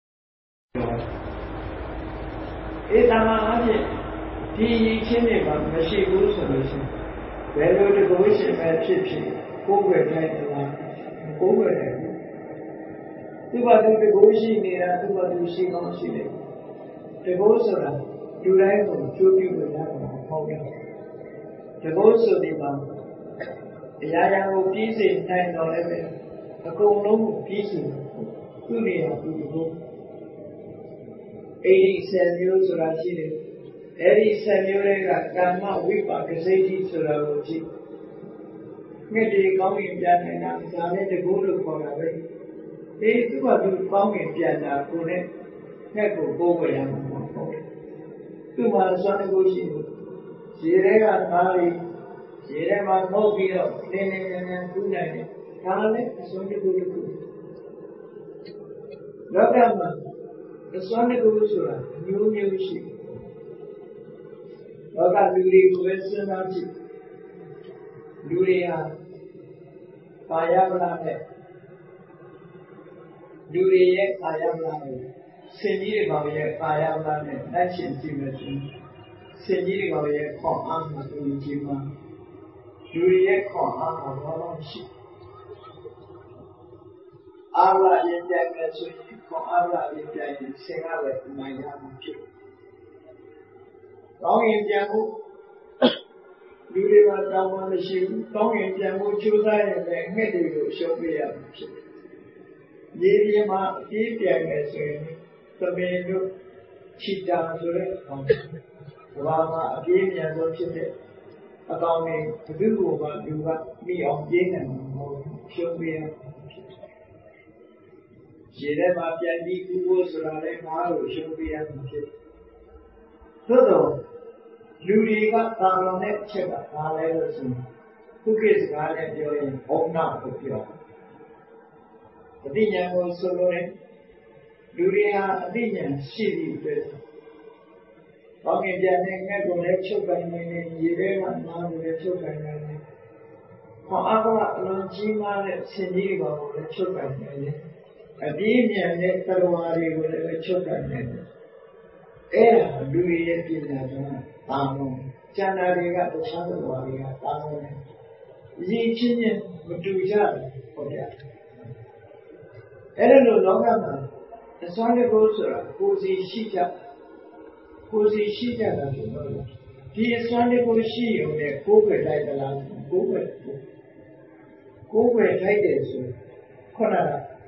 နေတမန်အဖြစ်ဒီအရေးချင်းတွေမှာမရှိဘူးဆိုလို့ရှိရင်ဘယ်လိုတကူရှင်ပဲဖြစ်ဖြစ်ကိုယ်ပဲထိုင်တယ်ကိုယ်ပဲတယ်သူ့ဘာသူတကူရှိနေတာသူ့ဘာသူရှိကောင်းရှိတယ်တကူဆိုတာလူတိုင်းကိုကျိုးပြုလို့ရတာမဟုတ်ဘူးတကူဆိုဒီမှာအရာရာကိုပြီးစေနိုင်တော်လည်းပဲအကုန်လုံးကိုပြီးစေသူ့နေရာသူ့ကို80မျိုးဆိုတာရှိတယ်အဲ့ဒီ10မျိုးတွေကကာမဝိပါကစိတ်ကြီးဆိုတာကိုကြည့်ငှက်တွေကောင်းရင်ပြန်နေတာဒါနဲ့တကူလို့ခေါ်တာပဲဒီသူ့ဘာသူကောင်းရင်ပြန်တာကိုနဲ့ငှက်ကိုပိုးဝယ်ရမှာမဟုတ်ဘူးသူ့မှာစွမ်းတကူရှိတယ်ရေတွေကနားလေးရေထဲမှာငုတ်ပြီးတော့နင်းနေနေကူးနိုင်တယ်ဒါလည်းအစွမ်းတကူတကူလောကမှာအစွမ်းတကူဆိုတာမျိုးမျိုးရှိလောကလူတွေကိုပဲစဉ်းစားကြည့်လူတွေဟာကာယဗလာနဲ့လူတွေရဲ့ကာယဗလာကိုစင်ကြီးတွေကောင်ရဲ့ကာယဗလာနဲ့လိုက်ရှင်ကြည့်မယ်ဆိုရင်စင်ကြီးတွေကောင်ရဲ့ခေါင်းအားမှာသူကြီးမှာလူတွေရဲ့ခေါင်းအားမှာဘာလို့ရှိအားလာရင်ကြိုက်မယ်ဆိုရင်ခေါင်းအားလာရင်ကြိုက်ရင်စင်ရပဲနိုင်ရမှာဖြစ်ကောင်းရင်ပြန်ဖို့လူတွေကတောင်းမှမရှိဘူးကောင်းရင်ပြန်ဖို့ကြိုးစားရင်လည်းငှက်တွေကိုရှုံးပေးရမှာဖြစ်တယ်။ရေပြင်မှာအပြေးပြန်မယ်ဆိုရင်သမင်တို့ချီတာဆိုတဲ့အောင်ဘာမှအပြေးပြန်ဆုံးဖြစ်တဲ့အကောင်တွေဘယ်သူ့ကိုမှလူကမိအောင်ပြေးနိုင်မှာမဟုတ်ဘူးရှုံးပေးရမှာဖြစ်တယ်။ရေထဲမှာပြန်ပြီးကူးဖို့ဆိုတာလည်းငါ့ကိုရှုံးပေးရမှာဖြစ်တယ်။သို့တော့လူတွေကတာလွန်တဲ့အချက်ကဘာလဲလို့ဆိုရင်ခုခေတ်စကားနဲ့ပြောရင်ဘုံနာကိုပြောအသိဉာဏ်ကိုဆိုလိုတယ်လူတွေဟာအသိဉာဏ်ရှိပြီးအတွက်ကောင်းကင်ပြန်တဲ့ငှက်ကိုလည်းချုပ်ပိုင်နေတယ်ရေထဲကနားကိုလည်းချုပ်ပိုင်နေတယ်ဟောအဘအလုံးကြီးမားတဲ့ဆင်ကြီးတွေကိုလည်းချုပ်ပိုင်နေတယ်အပြည့်ဉာဏ်နဲ့သရဝါတွေကိုလည်းချုပ်ပိုင်နေတယ်အဲ့ဒါလူတွေရဲ့ပညာကတာဝန်ကျန်တာတွေကတခြားဘဝတွေကတာဝန်နဲ့အရင်ချင်းချင်းမတူကြဘူးဟုတ်ကြအဲ့ဒါလို့လောကမှာအစွမ်းတကူဆိုတာကိုယ်စီရှိကြကိုယ်စီရှိကြတာဆိုတော့ဒီအစွမ်းတကူရှိရုံနဲ့ကိုယ်ပဲလိုက်သလားကိုယ်ပဲလိုက်တယ်ဆိုခုန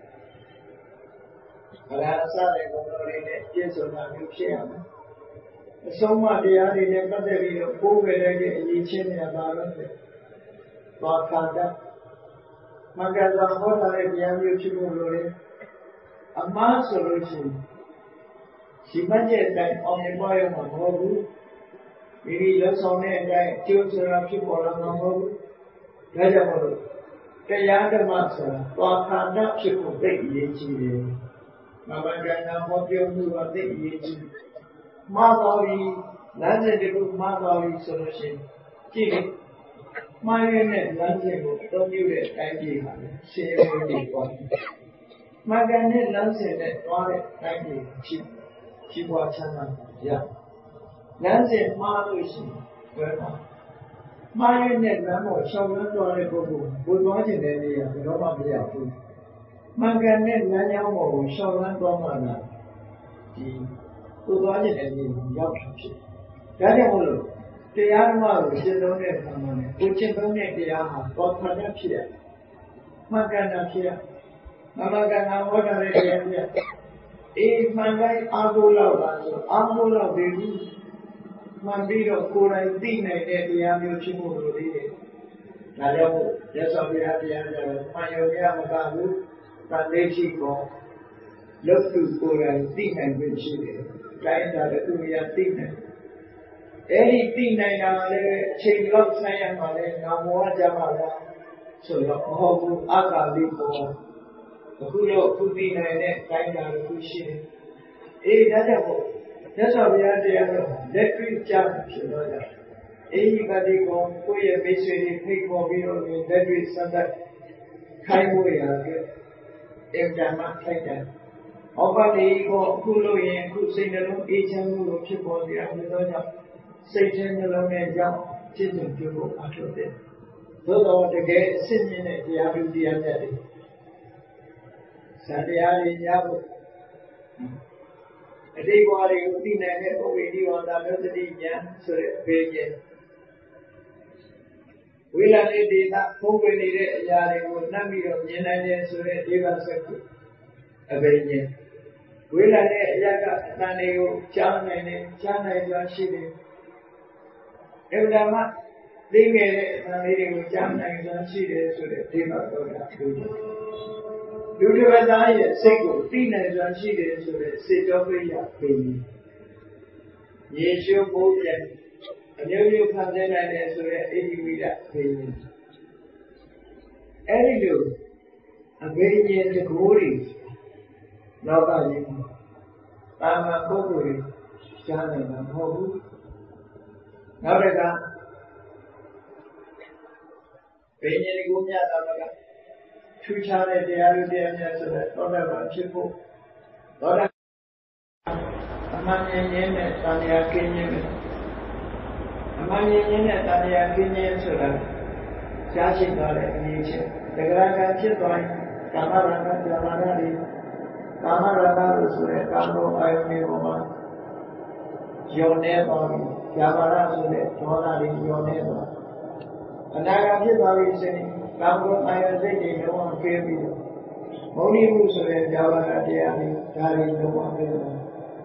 ကအလားအစားတဲ့ဘုံတော်လေးနဲ့ပြည့်စုံတာမျိုးဖြစ်ရမယ်အဆုံးအမတရားတွေနဲ့ပတ်သက်ပြီးတော့ကိုယ်ပဲလိုက်တဲ့အရေးချင်းတွေပါလို့ဘာခန္ဓာမကဇာဟောတာတဲ့တရားမျိုးဖြစ်ဖို့လိုတယ်အမှားဆိုလို့ရှိရင်ဒီမတ်ရဲ့အတိုင်းအောင်မြင်ပါရမှာမဟုတ်ဘူးဒီလက်ဆောင်တဲ့အတိုင်းကျိုးဆိုတာဖြစ်ပေါ်လာမှာမဟုတ်ဘူးဒါကြောင့်မလို့တရားဓမ္မဆိုတာဘာခန္ဓာဖြစ်ဖို့သိအရေးကြီးတယ်မဘကံနာဟောပြောမှုကသိအရေးကြီးမှားတော်ပြီလမ်းစဉ်တခုမှားတော်ပြီဆိုလို့ရှိရင်ကြည့်လေမှားရတဲ့လမ်းစဉ်ကိုအသုံးပြုတဲ့အတိုင်းကြည့်ပါလေရှင်းရင်းပြီးသွားမှားကန်တဲ့လမ်းစဉ်နဲ့သွားတဲ့အတိုင်းကြည့်ရှိပွားချမ်းသာရလမ်းစဉ်မှားလို့ရှိရင်ဘယ်မှားရတဲ့လမ်းပေါ်ရှောင်လန်းသွားတဲ့ပုဂ္ဂိုလ်ဘုရားရှင်တဲ့နေရာဘယ်တော့မှမရဘူးမှန်ကန်တဲ့လမ်းကြောင်းပေါ်ကိုရှောင်လန်းသွားမှလာဒီကိုသွားခြင်းနဲ့ဒီရောက်တာဖြစ်ဒါကြောင့်မို့လို့တရားဓမ္မကိုရှင်းသုံးတဲ့အခါမှာလည်းကိုရှင်းသုံးတဲ့တရားဟာဘောခန္ဓာဖြစ်ရမှန်ကန်တာဖြစ်ရမမကနာဟောတာတဲ့တရားဖြစ်အေးမှန်တိုင်းအာဟုလောက်ပါဆိုအာဟုလောက်ပြီမှန်ပြီးတော့ကိုယ်တိုင်သိနိုင်တဲ့တရားမျိုးဖြစ်ဖို့လိုသေးတယ်ဒါကြောင့်ရသော်ဘုရားတရားကြတော့မှန်ရုံရမကဘူးသတိရှိပေါ်လုတ်သူကိုယ်တိုင်သိနိုင်ခွင့်ရှိတယ်တိုင်းတာတစ်ခုရသိနိုင်အဲ့ဒီသိနိုင်တာလည်းအချိန်လောက်ဆိုင်ရမှာလဲငါမောဟကြမှာလားဆိုတော့မဟုတ်ဘူးအကာလိပေါ်အခုတော့ခုသိနိုင်တဲ့တိုင်းတာတစ်ခုရှိတယ်အေးဒါကြောင့်ရသော်ဘုရားတရားတော့လက်တွေ့ကြဖြစ်တော့ကြအေးဒီကတိကိုကိုယ့်ရဲ့မိတ်ဆွေတွေဖိတ်ခေါ်ပြီးတော့လက်တွေ့စသက်ခိုင်းဖို့ရတယ်အင်တာမထိုက်တယ်။ဩဘာလေးကိုအခုလို့ရင်အခုစိတ်နှလုံးအေးချမ်းမှုလို့ဖြစ်ပေါ်စေရမယ်တော့ကြောင့်စိတ်ထဲနှလုံးနဲ့ကြောင့်จิตစုံပြုဖို့အထောက်တယ်။သို့တော်တကယ်အစစ်မြင့်တဲ့တရားသူတရားမြတ်တွေဇာတရားတွေရဖို့အတိတ်ဘဝတွေကိုသိနိုင်တဲ့ပုဗ္ဗေဒီဝန္တာမျိုးတတိဉာဏ်ဆိုတဲ့ဘေးကျင်ဝိလာလိဒေသဖုံးကွယ်နေတဲ့အရာတွေကိုနှံ့ပြီးတော့မြင်နိုင်တယ်ဆိုတဲ့ဒေဝစက္ခုအဘိညာဉ်ဝေးလာတဲ့အရာကအတန်တွေကိုကြားနိုင်တယ်ကြားနိုင်စွာရှိတယ်အဗ္ဗဓမ္မသိငယ်တဲ့အတန်လေးတွေကိုကြားနိုင်စွာရှိတယ်ဆိုတဲ့ဒီမှာတော့တာလူတစ်ပတ်သားရဲ့စိတ်ကိုသိနိုင်စွာရှိတယ်ဆိုတဲ့စေတောပိယပင်ယေရှုဘုရားအမျိုးမျိုးဖန်ဆင်းနိုင်တယ်ဆိုတဲ့အိဒီဝိဒပင်အဲ့ဒီလိုအဘိညာဉ်တကူတွေလောကကြီးမှာတာမန်ပုဂ္ဂိုလ်တွေကြားနိုင်မှာမဟုတ်ဘူးနောက်တစ်ခါဘိညာဉ်ကိုမြတ်တာကထူးခြားတဲ့တရားတွေတရားများဆိုတဲ့သောတာပန်ဖြစ်ဖို့သောတာအမှန်မြင်ခြင်းနဲ့သံဃာကင်းခြင်းပဲအမှန်မြင်ခြင်းနဲ့သံဃာကင်းခြင်းဆိုတာကြားရှိသွားတဲ့အရေးချင်းတဂရကဖြစ်သွားရင်ကာမရာဂဇာမာနတွေကာမရာဂလို့ဆိုတဲ့ကာမဂုဏ်အာယုန်တွေပေါ်မှာယုံနေသွားပြီဇာမာနဆိုတဲ့ဒေါသတွေယုံနေသွားအနာဂတ်ဖြစ်သွားပြီဆိုရင်ကာမဂုဏ်အာယုန်စိတ်တွေလုံးဝကျဲပြီးတော့မုန်းတိမှုဆိုတဲ့ဇာမာနတရားတွေဒါတွေလုံးဝကျဲသွား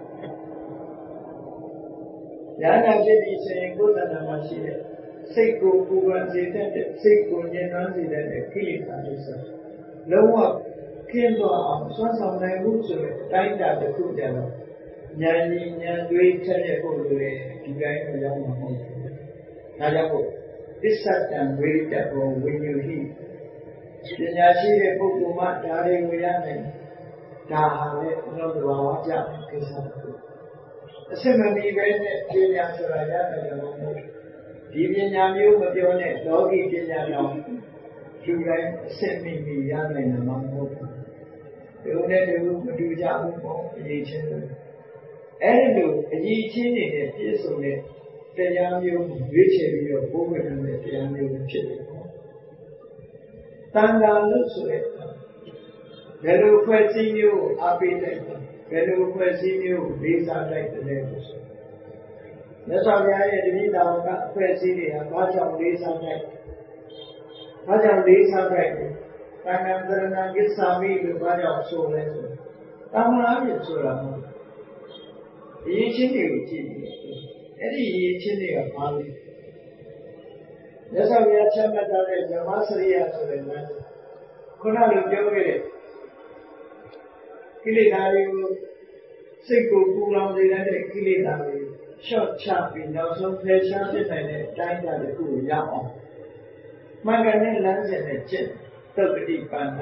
ဉာဏ်နဲ့ဖြစ်ပြီးဆိုရင်ကိုယ်တဏ္ဍာမှာရှိတဲ့စိတ်ကိုပူပန်စေတဲ့စိတ်ကိုညှဉ်းနှွမ်းစေတဲ့ကိလေသာတွေဆိုလုံးဝခင်းသွားအောင်စွမ်းဆောင်နိုင်မှုဆိုတဲ့တိုင်းတာတစ်ခုကြတော့ဉာဏ်ဉာဏ်တွေးထက်တဲ့ပုဂ္ဂိုလ်တွေဒီတိုင်းမရောက်မှာမဟုတ်ဘူး။ဒါကြောင့်ကိုသစ္စာတံဝိရိတဘောဝိညုဟိပညာရှိတဲ့ပုဂ္ဂိုလ်မှဒါတွေကိုရနိုင်ဒါဟာလည်းအလုံးသဘာဝကြတဲ့ကိစ္စတစ်ခုအစစ်မမီပဲနဲ့ပညာဆိုတာရနိုင်တယ်မဟုတ်ဘူး။ဒီပညာမျိုးမပြောနဲ့လောကီပညာတော်လူတိုင်းအစစ်မိမိရနိုင်တယ်မဟုတ်ဘူး။ဒီလိုနဲ့ဒီလိုမတူကြဘူးပေါ့အရေးချင်းလို့အဲ့ဒီလိုအရေးချင်းနေတဲ့ပြည့်စုံတဲ့တရားမျိုးရွေးချယ်ပြီးတော့ပို့ဝင်တဲ့တရားမျိုးဖြစ်တယ်ပေါ့။တန်ခါလို့ဆိုတဲ့ဘယ်လိုဖွဲ့စည်းမျိုးကိုအားပေးလိုက်လဲဘယ်လိုဖွဲ့စည်းမျိုးကိုလေးစားလိုက်တယ်လို့ဆိုမြတ်စွာဘုရားရဲ့တတိတာဝန်ကအဖွဲ့အစည်းတွေဟာဘာကြောင့်လေးစားလိုက်ဘာကြောင့်လေးစားလိုက်လဲသံဃာသရဏကိစ္ဆာမိလို့ဘာကြောင့်ဆိုလဲဆိုတာမန်အဖြစ်ဆိုတာမဟုတ်အရေးချင်းတွေကိုကြည့်ပြီးအဲ့ဒီအရေးချင်းတွေကဘာလဲမြတ်စွာဘုရားချမှတ်ထားတဲ့ဓမ္မစရိယဆိုတဲ့လမ်းခုနလိုပြောခဲ့တဲ့ကိလေသာတွေကိုစိတ်ကိုပူလောင်စေတဲ့ကိလေသာတွေရှော့ချပြီးနောက်ဆုံးဖယ်ရှားပြနိုင်တဲ့အတိုင်းအတာတစ်ခုကိုရအောင်မှန်ကန်တဲ့လမ်းစဉ်နဲ့ကျင့်သုပတိပန္န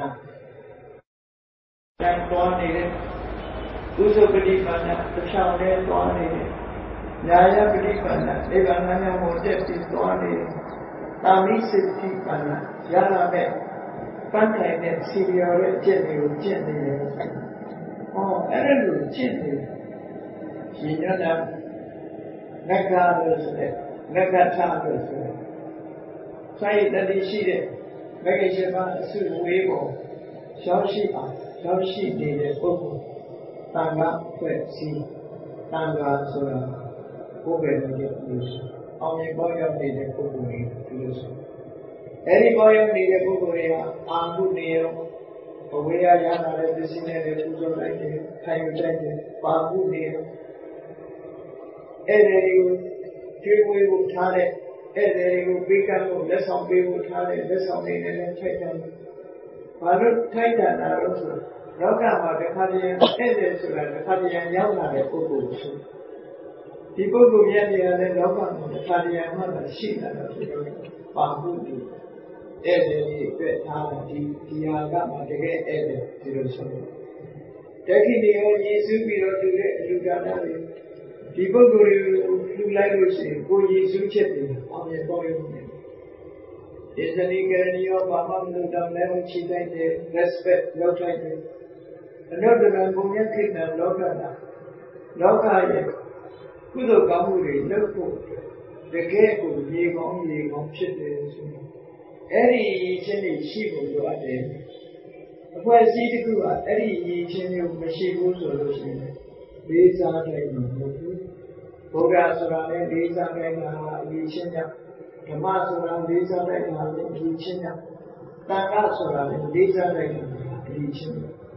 တိုင်းသွားနေတဲ့ကုသပတိပန္နတစ်ချောင်းနဲ့သွားနေတယ်ညာယပတိပန္နနိဗ္ဗာန်ဉာဏ်ကိုတက်ပြီးသွားနေတယ်တာမိစိတ္တိပန္နရလာတဲ့ပန်းတိုင်တဲ့စီရီယောရဲ့အကျင့်တွေကိုကျင့်နေတယ်ဟောအဲ့ဒါလိုကျင့်နေရှင်ရတာငက္ခလို့ဆိုတဲ့ငက္ခထလို့ဆိုတဲ့စာရိတ္တတိရှိတဲ့မဂ္ဂင်7ပါးအစုဝေးပေါ်ရောက်ရှိအောင်ရောက်ရှိနေတဲ့ပုဂ္ဂိုလ်တန်ခါဖွဲ့စည်းတန်ခါဆိုတာဘုဘယ်လိုလဲအောင်မြင်ပေါ်ရောက်နေတဲ့ပုဂ္ဂိုလ်တွေဒီလိုဆိုအဲဒီပေါ်ရောက်နေတဲ့ပုဂ္ဂိုလ်တွေဟာအာဟုနေရောအဝေးရရလာတဲ့ပစ္စည်းနဲ့ပူဇော်လိုက်တယ်ခံယူတိုက်တယ်ပါဟုနေရောအဲ့ဒီကိုကျွေးမွေးဖို့ထားတဲ့အဲ့ဒီကိုပေးကမ်းဖို့လက်ဆောင်ပေးဖို့ထားတဲ့လက်ဆောင်တွေနဲ့လည်းထိုက်တယ်ဘာလို့ထိုက်တာလဲဆိုတော့လောကမှာတစ်ခါတည်းအဲ့ဒီဆိုတာတစ်ခါတည်းရောက်လာတဲ့ပုဂ္ဂိုလ်ဆိုဒီပုဂ္ဂိုလ်မြတ်တွေကလည်းလောကမှာတစ်ခါတည်းမှရှိလာတာဖြစ်တော့ပါဟုဒီအဲ့ဒီအတွက်ထားတဲ့ဒီဟာကမှတကယ်အဲ့ဒီလိုဆိုတခိနေရောယေရှုပြီးတော့သူရဲ့အလူဒါနတွေဒီပုဂ္ဂိုလ်တွေကိုလှူလိုက်လို့ရှိရင်ကိုယေရှုချက်တယ်အောင်မြင်ပေါ်ရုံနဲ့ဒီစတိကရဏီရောဘာမှမလုပ်တော့လည်းချီတိုက်တယ် respect လုပ်လိုက်တယ်အနုတ္တရဘုံရဲ့ခိတ္တလောကနာလောကရဲ့ကုသိုလ်ကောင်းမှုတွေလုပ်ဖို့တကယ်ကိုရေကောင်းဖြစ်တယ်ဆိုတော့အဲ့ဒီချင်းတွေရှိဖို့လိုအပ်တယ်အဖွဲ့အစည်းတစ်ခုကအဲ့ဒီရည်ချင်းမျိုးမရှိဘူးဆိုလို့ရှိရင်လေးစားတိုင်းမဟုတ်ဘူးဘုရားဆိုတာလည်းလေးစားတိုင်းတာအရည်ချင်းကြောင့်ဓမ္မဆိုတာလေးစားတိုင်းတာလည်းအရည်ချင်းကြောင့်တန်ခါဆိုတာလည်းလေးစားတိုင်းတာအရည်ချင်း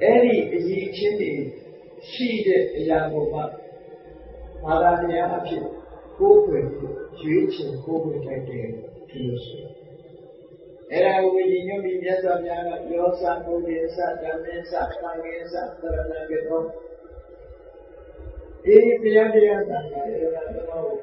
Any chini, she did a young woman. Madame Yapi, go with you, go with my day to you. And I will in your yes of Yana, your son, Odessa, Damesa, Tamesa, Taranago. If the idea that I don't know,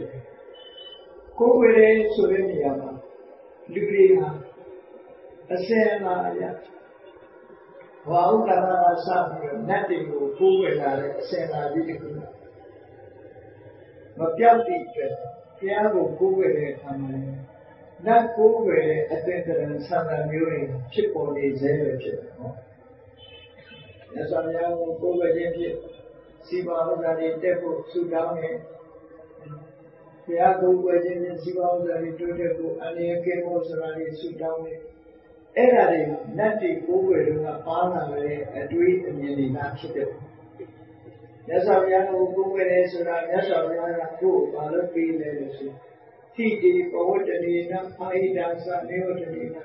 go with it, Sureniama, Lugrina, Asena. Wow, Kana, nothing will go with a Sena Vidicu. But Piago go with it, not go with it, I think that in some Murin, chip on his energy. As I am go with him, see what I devil to down here. Piago with him, see what I do, and he came also and he stood down here. Every natty over a farmer a tweet and in the natural. Yes, I am over as yes, I am go, I don't feel anything. He over the Nina, I dance a Neotanina.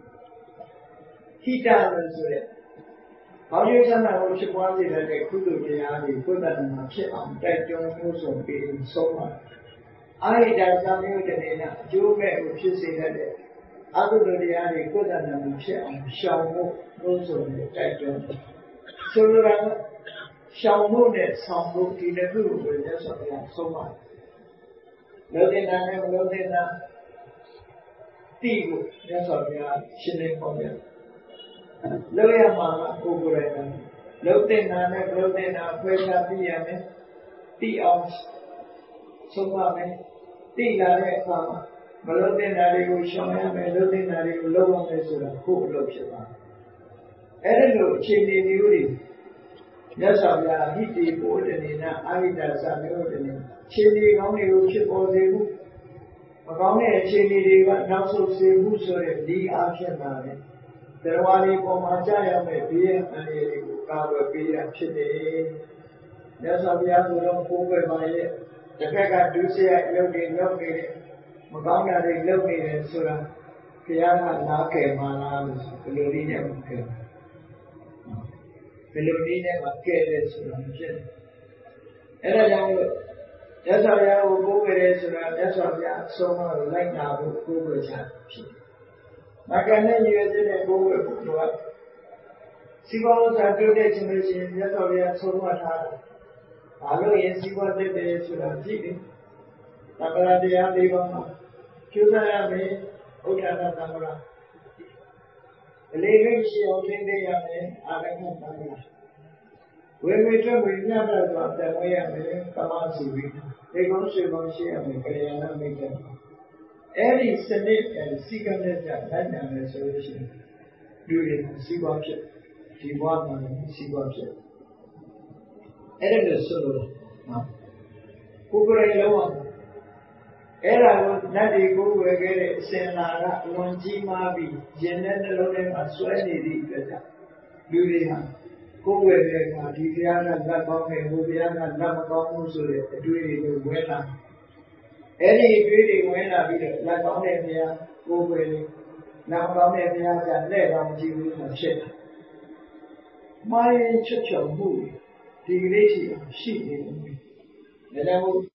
He dances it. How you son I worship one day that I could do the army, put that in my chip on that don't also be so much. I dance a Neotanina, Joe May, which is in that. Other than the area, good and shall move also in the title. So, shall move it, some move in the room with us so much. Lodina, Tigo, yes, of the chilling for them. Loya Mama, over Lodina, Presa Diame, T ounce, so mame, T la Mama. Melodinari will show him a Melodinari low on this cool lotion. Hello, Chini Yuri. Yes, of ya, he did Odinina, Avida Samuel. Chini only worship all the book. Only a Chini, not so say who saw it, the action. There were for Majaya may be and a cover be a Chini. Yes, of ya, who don't go by it. The fact I do say I love it. Magana de Loki and Sura, Piana Nake Manas, Pelodina Maka. Pelodina Maka Sura. And I know that's how I will go with it, that's how I so much like now go with that. Magana, you didn't go with what? See what I do that generation, that's how we are so much hard. I know yes, see what they did to that TV. Tabara de Adivama. Children me, Utana Tamara. The living she opened the Yame, Arakan Tamara. When we travel, we never got that way and Kamasi. They go to Monshi and Kayana Mika. Any Senate and seconded that and resolution. During the Sibopship, Tiwana and Sibopship. Editor Solo. Kupura Era Nadi Guru again, Senara, Lonjimabi, Jenan Lodem, Swani, Duria, Kuwega, Diana, Labame, Mubiana, Lamakon, doing Wena. Any doing Wena, Lakamia, Kuweli, Lakamia, and led on Jesus and Shed. My church of movie, the lady of sheep in me. And I will.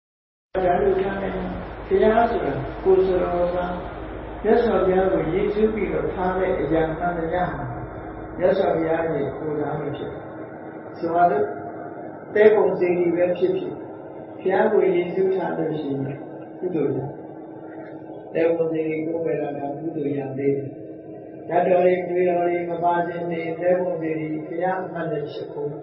Piazza, Kusarosa, yes, of Yahweh, Yesu be the Tane, a young man, a young. Yes, of Yahweh, Kuramich. So other Devon Zini Webchip, Piazza, Yesu Tane, Kudu. Devon Zini Gomera, Kudu Yande. That only we imagine the Devon Zini, Piazza, and the Chico.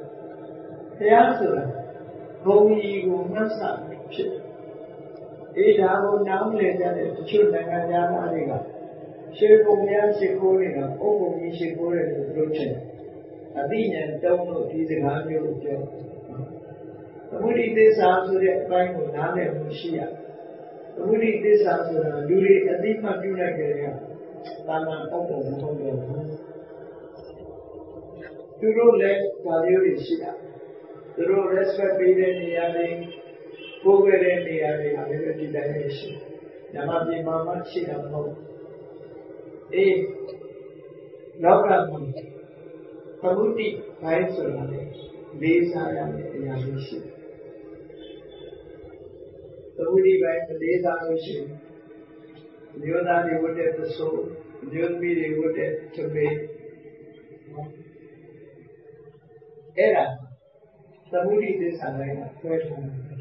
Piazza, Holy Massa. Ida now later the children and Yamariga. Shirkomia Sikoriga, Omi Sikori Roche. Adina don't know these in Hanyo. The Woody this answer the Bible, Nale Mushia. The Woody this answer, Duri Adima Dunaga, Lama Opo. The road left Valuri Shia. The road respect in Over in the area of the dimension. Yamati Mama China. A Logan Tamuti by Solane, these are Yamishi. Tamuti by the days are Mishi. Yoda they would have the soul, Yonbi they would have to be. Era Tamuti this are like a question.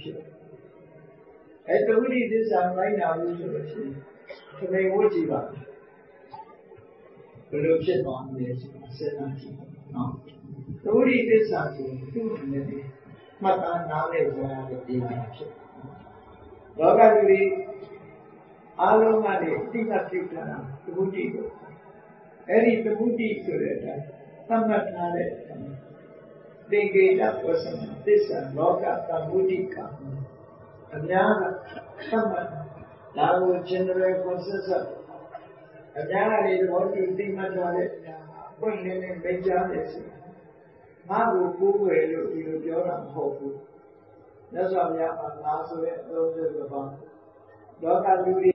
At Tamuti this are right now, to make what you want. Production on this, no. The wood is something, Mata now is the dimension. Logically, Alomani, Tina, the woody go. Any the woody to it, some not it. They gave up for some this and Loga, the woody come. And now, someone now will generate processor. And now I want to think much on it. Put in a major lesson. Magu Puwe, you're unhopeful. That's why we have a last of it, those are the bomb. Dog are doing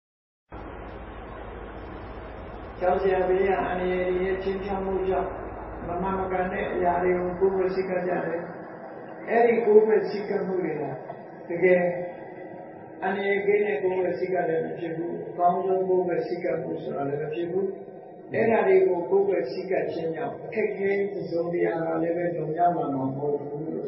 Chelsea, and a Chinchamuja, Mamma Gane, Yari, Puwe Sikajare, Eric Puwe Sikamurina, again. And again, I go with Sikara Chibu, Council go with Sikamus or Chibu. Then I go with Sika Chenya, Kake, Zobia, Level of Yamama, or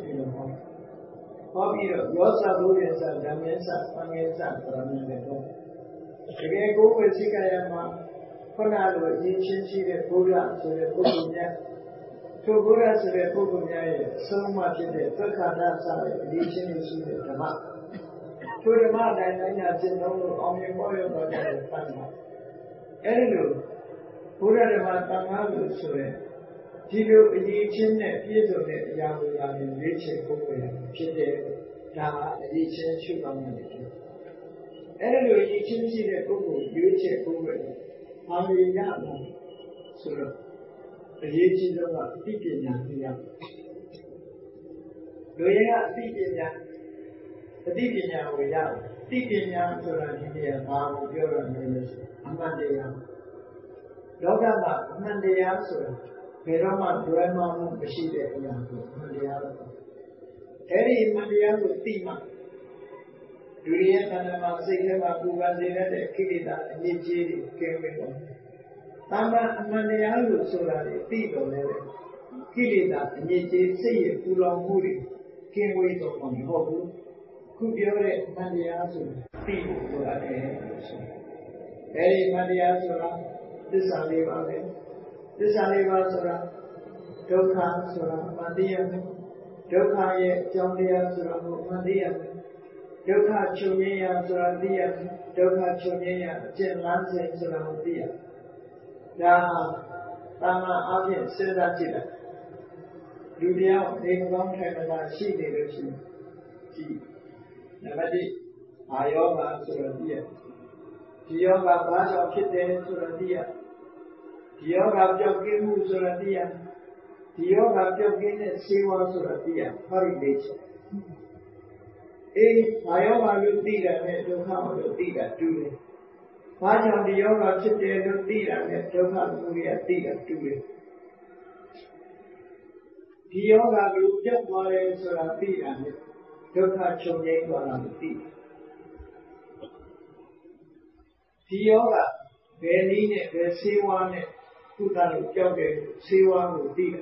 Hobby, Rosa Ludians and Damiensa, Pamiensa, Ramiro. Again, go with Sikayama, Konado, Yinchin, the Buddha, so the Buddha. To Buddha, so the Buddha, so much in the Tukada, Yinchin is the Tama. To the mother, and I said, no, only boy about that. Anyway, Buddha the Matamalu, so Tibu, Yichin, Piso, Yamu, and Richard Cooper, Chide, Tama, Yichin, Sugamani. Anyway, Yichin, see the Cooper, Richard Cooper, Mami Yama, so the Yichin of Tikinya, do you have Tikinya? The Tikinya we have. Tikinya to Radia, Babu, Pure and Amadea. Dogama, Mandea, so Peroma, Grandma, Bashide, Mandea. Eri Mandea with Tima. Duria Panama, Sigma, Bubazina, Kilida, Nijiri, came with them. Tama, Mandea, Solari, Tito, Kilida, Nijiri, say, Pulang Muri, came with on Hobu. Could be already Mandiasu, people who are Eri Mandiasura, this Aliva, Dokha Sura, Mandiam, Dokha Jonia Sura, Mandiam, Dokha Chunia Sura, Dokha Chunia, Jen Lanse Sura, Mandiam. Tama Avian Sedatida. Ludia, they long time about she leadership. Nabadi, Ayoga Suradia. Yoga Bash of Kitten Suradia. Yoga Jogimu Suradia. Yoga Jogin Siwa Suradia. Heritage. Ayoga Lutida, Doka Lutida, Julie. Bash of the Yoga Kitten Lutida, Doka Muria Tida, Julie. Yoga Lutja Suradia. Dokha Chonye Guanamati. Yoga, Benine, Siwane, Putanu Joge, Siwa Mutia.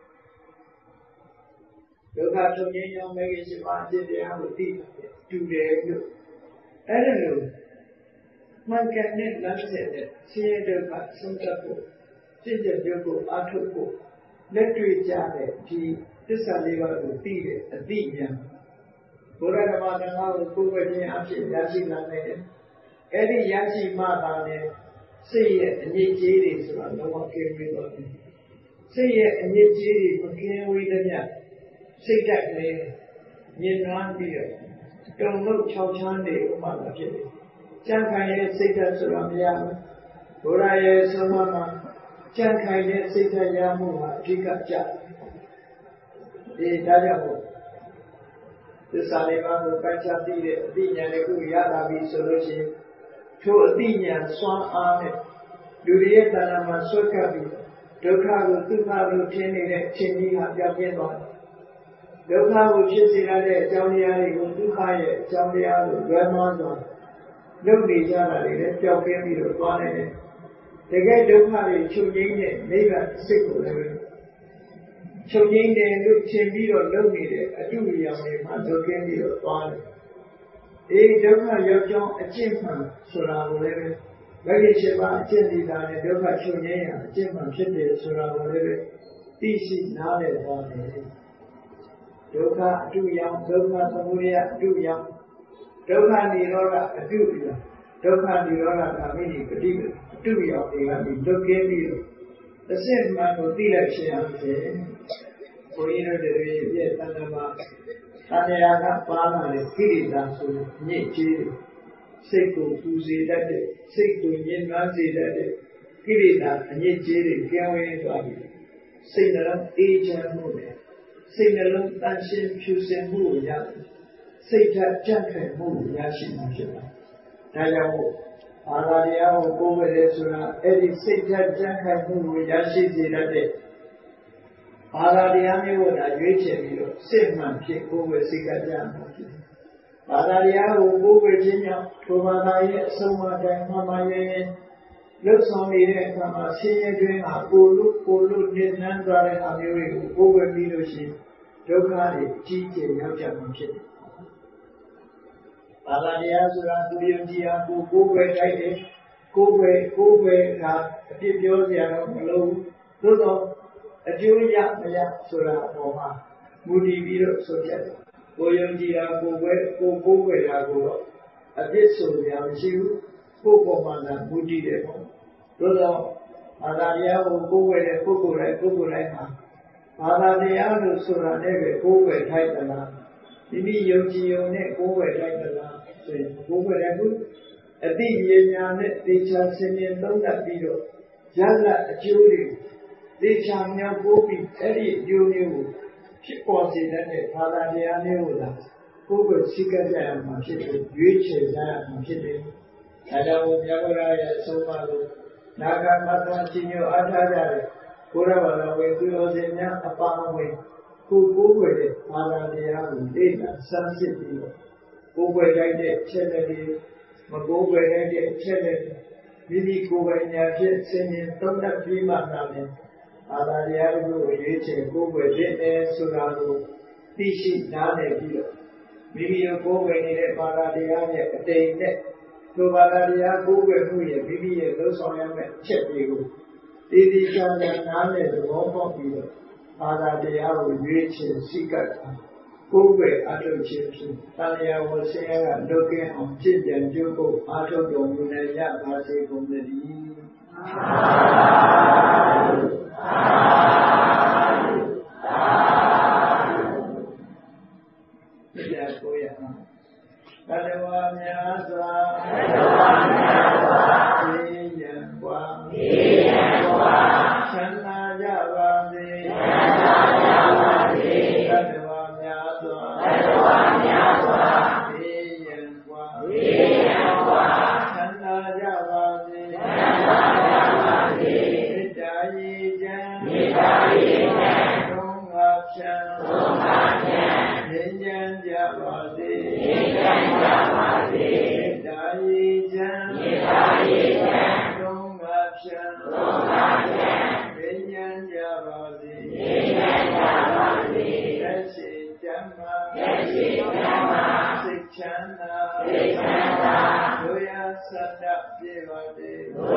Dokha Chonye Megasivan did the Amuti, 2 days. I don't know. Man can not say that. See the Santapo, Sister Joko, Atopo, let to each other, this Aliva will be a demon. Buddha Madana will go with the Yashi Lane. Eddie Yashi Madane, say it and ye jadis, no one came with them. Say it and ye jadis, but came with them yet. Say that name, ye non beer. Don't look Chow Chande, Mother Kitty. Jankai say that Suramyama. Buddha Samama. Jankai say that Yamuma, Jikacha. The Dajabo. The Saliva will catch up the Yadabi solution to a Dina Swan Army. Duriatanama Sokabi, ဒုက္ခကိုဒုက္ခလို့ထင်နေတဲ့အချိန်ကြီးဟာပြောင်းပြသွားတယ်ဒုက္ခကိုဖြစ်စေရတဲ့အကြောင်းတရားတွေကိုဒုက္ခရဲ့အကြောင်းတရားလို့လွဲမှားစွာလုပ်နေကြတာတွေလည်းပြောင်းပြပြီးတော့သွားနေတယ်တကယ်ဒုက္ခတွေချုပ်ငြိမ်းတဲ့နိဗ္ဗာန်စိတ်ကိုလည်းချုပ်ငြိမ်းတယ်လို့ထင်ပြီးတော့လုပ်နေတဲ့အတုအယောင်တွေမှလွတ်ကင်းပြီးတော့သွားတယ်ဒုက္ခရောက်ကြောင်းအကျင့်မှန်ဆိုတာကိုလည်းမဂ္ဂင်7ပါးအကျင့်ဒီတာနဲ့ဒုက္ခချုပ်ငြိမ်းရအကျင့်မှန်ဖြစ်တယ်ဆိုတာကိုလည်းသိရှိနားလည်သွားတယ်ဒုက္ခအတုယောင်ဒုက္ခသမုဒယအတုယောင်ဒုက္ခនិရောဓအတုယောင်ဒုက္ခនិရောဓဂามိနိပฏิပဒါအတုယောင်တွေကဒီလွတ်ကင်းပြီးတော့အစစ်မှန်ကိုသိလိုက်ခြင်းအပြင်ဘုန်းကြီးတို့တွေရဲ့တဏ္ဍာမှာတဏှာကပါလာတဲ့ကိရိတာဆိုညစ်ကြေးစိတ်ကိုပူစေတတ်တဲ့စိတ်ကိုညှဉ်းနှွမ်းစေတတ်တဲ့ကိရိတာအညစ်ကြေးတွေကင်းဝေးသွားပြီစိတ်နှလုံးအေးချမ်းမှုနဲ့စိတ်နှလုံးတန်ရှင်းဖြူစင်မှုကိုရတယ်စိတ်ဓာတ်ကြံ့ခိုင်မှုကိုရရှိမှာဖြစ်ပါတယ်ဒါကြောင့်ဘာသာတရားကိုကိုးကွယ်တယ်ဆိုတာအဲ့ဒီစိတ်ဓာတ်ကြံ့ခိုင်မှုကိုရရှိစေတတ်တဲ့ဘာသာတရားမျိုးကိုဒါရွေးချယ်ပြီးတော့စစ်မှန်ဖြစ်ကိုယ်ဝယ်စိတ်ကကြမှာဖြစ်တယ်။ဘာသာတရားကိုကိုယ်ဝယ်ခြင်းကြောင့်ထိုဘာသာရဲ့အဆုံးအမတိုင်းမှန်မှန်ရဲ့လွတ်ဆောင်နေတဲ့အခါမှာဆင်းရဲတွင်ဟာကိုလို့နေနှမ်းသွားတဲ့အားမျိုးတွေကိုကိုယ်ဝယ်ပြီးလို့ရှိရင်ဒုက္ခတွေအကြီးကျယ်ရောက်ကြမှာဖြစ်တယ်။ဘာသာတရားဆိုတာသူယုံကြည်အားကိုယ်ဝယ်တိုက်တယ်ကိုယ်ဝယ်ကအပြစ်ပြောစရာတော့မလိုဘူးသို့တော့အကျိုးရမရဆိုတာအပေါ်မှာမူတည်ပြီးတော့ဆိုပြတယ်။ကိုယုံကြည်တာကိုကိုယ်ွယ်တာကိုတော့အပြစ်ဆိုရမရှိဘူး။ကိုယ်ပေါ်မှာသာမူတည်တယ်ပေါ့။သို့တော့ဘာသာတရားကိုကိုယ်ွယ်တဲ့ပုဂ္ဂိုလ်တိုင်းမှာဘာသာတရားလို့ဆိုတာနဲ့ပဲကိုယ်ွယ်ထိုက်သလား။မိမိယုံကြည်ုံနဲ့ကိုယ်ွယ်ထိုက်သလားဆိုရင်ကိုယ်ွယ်တယ်ခုအတိဉာဏ်နဲ့သေချာဆင်ခြင်သုံးသပ်ပြီးတော့ရလဒ်အကျိုးတွေသေချာမြောက်ပိုးပြီးအဲ့ဒီအကျိုးမျိုးကိုဖြစ်ပေါ်စေတဲ့ဘာသာတရားမျိုးကိုသာကိုယ်ကိုစိတ်ကြရမှာဖြစ်တယ်ရွေးချယ်ကြရမှာဖြစ်တယ်။ဒါကြောင့်မြတ်ဗုဒ္ဓရဲ့အဆုံးအမကိုနာဂမတ္တချင်းညအားထားကြတယ်ဘုရားဘာသာဝင်သူတော်စင်များအပါအဝင်ကိုယ်ွယ်တဲ့ဘာသာတရားကိုလေ့လာစမ်းစစ်ပြီးတော့ကိုယ်ွယ်တိုက်တဲ့ချက်လက်တွေမကိုယ်ွယ်တဲ့ချက်လက်မိမိကိုယ်ပိုင်ညာဖြင့်ဆင်ញင်သုံးသပ်ပြီးမှသာလေဘာသာတရားကိုရွေးချယ်ကိုယ်ွယ်တဲ့ဆိုတာကိုသိရှိနားလည်ပြီးတော့မိမိကိုယ်ွယ်နေတဲ့ဘာသာတရားရဲ့အတိမ်နဲ့ထိုဘာသာတရားကိုယ်ွယ်မှုရဲ့မိမိရဲ့လှုပ်ဆောင်ရမယ့်အချက်တွေကိုတည်တည်ချာချာနားလည်သဘောပေါက်ပြီးတော့ဘာသာတရားကိုရွေးချယ်စိတ်ကကိုယ်ွယ်အထုတ်ခြင်းဖြင့်တန်လျာဝဆင်းရဲကလွတ်ကင်းအောင်ဖြစ်ပြန်ကြိုးဖို့အားထုတ်တော်မူနိုင်ရပါစေကုန်သတည်းဘဒဝါများစွာသိရန်กว่าချမ်းသာကြပါစေဘဒဝါများစွာသိရန်กว่าချမ်းသာကြပါစေမေတ္တာရေချမ်းသုံးငါဖြံငြိမ်းချမ်းကြပါစေမေတ္တာရေချမ်းသုံးငါဖြံငြိမ်းချမ်းကြပါစေသက်ရှိကျမ်းမာစိတ်ချမ်းသာတို့ရဆန္ဒပြေပါစေ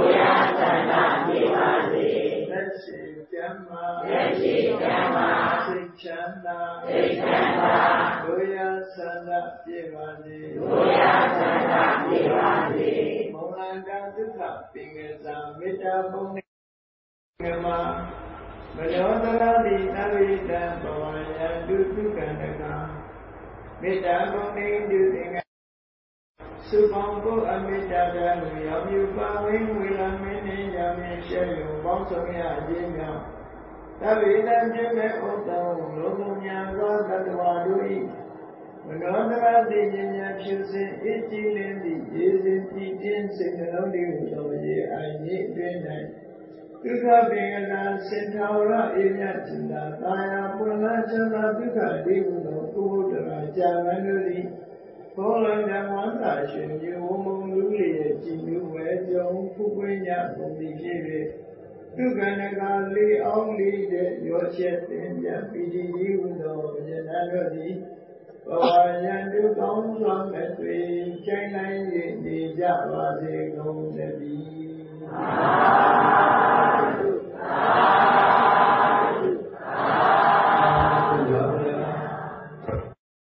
သက်ရှိကျမ်းမာစိတ်ချမ်းသာတို့ရဆန္ဒပြေပါစေမောလကဒုက္ခပင်ကစားမေတ္တာဘုံငမမနောတရတိအဝိတံဘဝယတုတုကန္တကမေတ္တာဘုံနေတုသင်္ကသုဘောင်ကိုအမေတ္တာတံရောင်မြူပါဝင်းဝေလမင်းနေရမင်းရှေယုံပေါင်းဆုံးရခြင်းကြောင့်သဗ္ဗေတံပြည့်မဲ့ဥတ္တံလုံးစုံညာသောတတ္တဝါတို့၏မနောတရတိဉာဏ်ဖြူစင်အကြည်လင်းသည့်ရေစင်ကြည်တင်းစိတ်နှလုံးလေးကိုတော်ရေအိုင်ကြီးအတွင်း၌ဒုက္ခပင်ကနာစင်ထာဝရအေမြတ်จิตာသာယာပွင့်လန်းချမ်းသာဒုက္ခဒီဟုသောကုဘုဒ္ဓရာကြာမန်တို့သည်ဘောလံဓမ္မဝန္တာရှင်မြေဝမုံလူလျက်ကြည်ညိုဝဲကြုံဖူးပွင့်ညပုံသည်ဖြစ်၍ဒုက္ခနကလေးအောင်လေးတဲ့ရောချက်တင်ပြပိတိဒီဟုသောယန္တတို့သည်ဘဝယံတုကောင်းစွာမဲ့တွေချိန်နိုင်၍နေကြပါစေကုန်သတည်း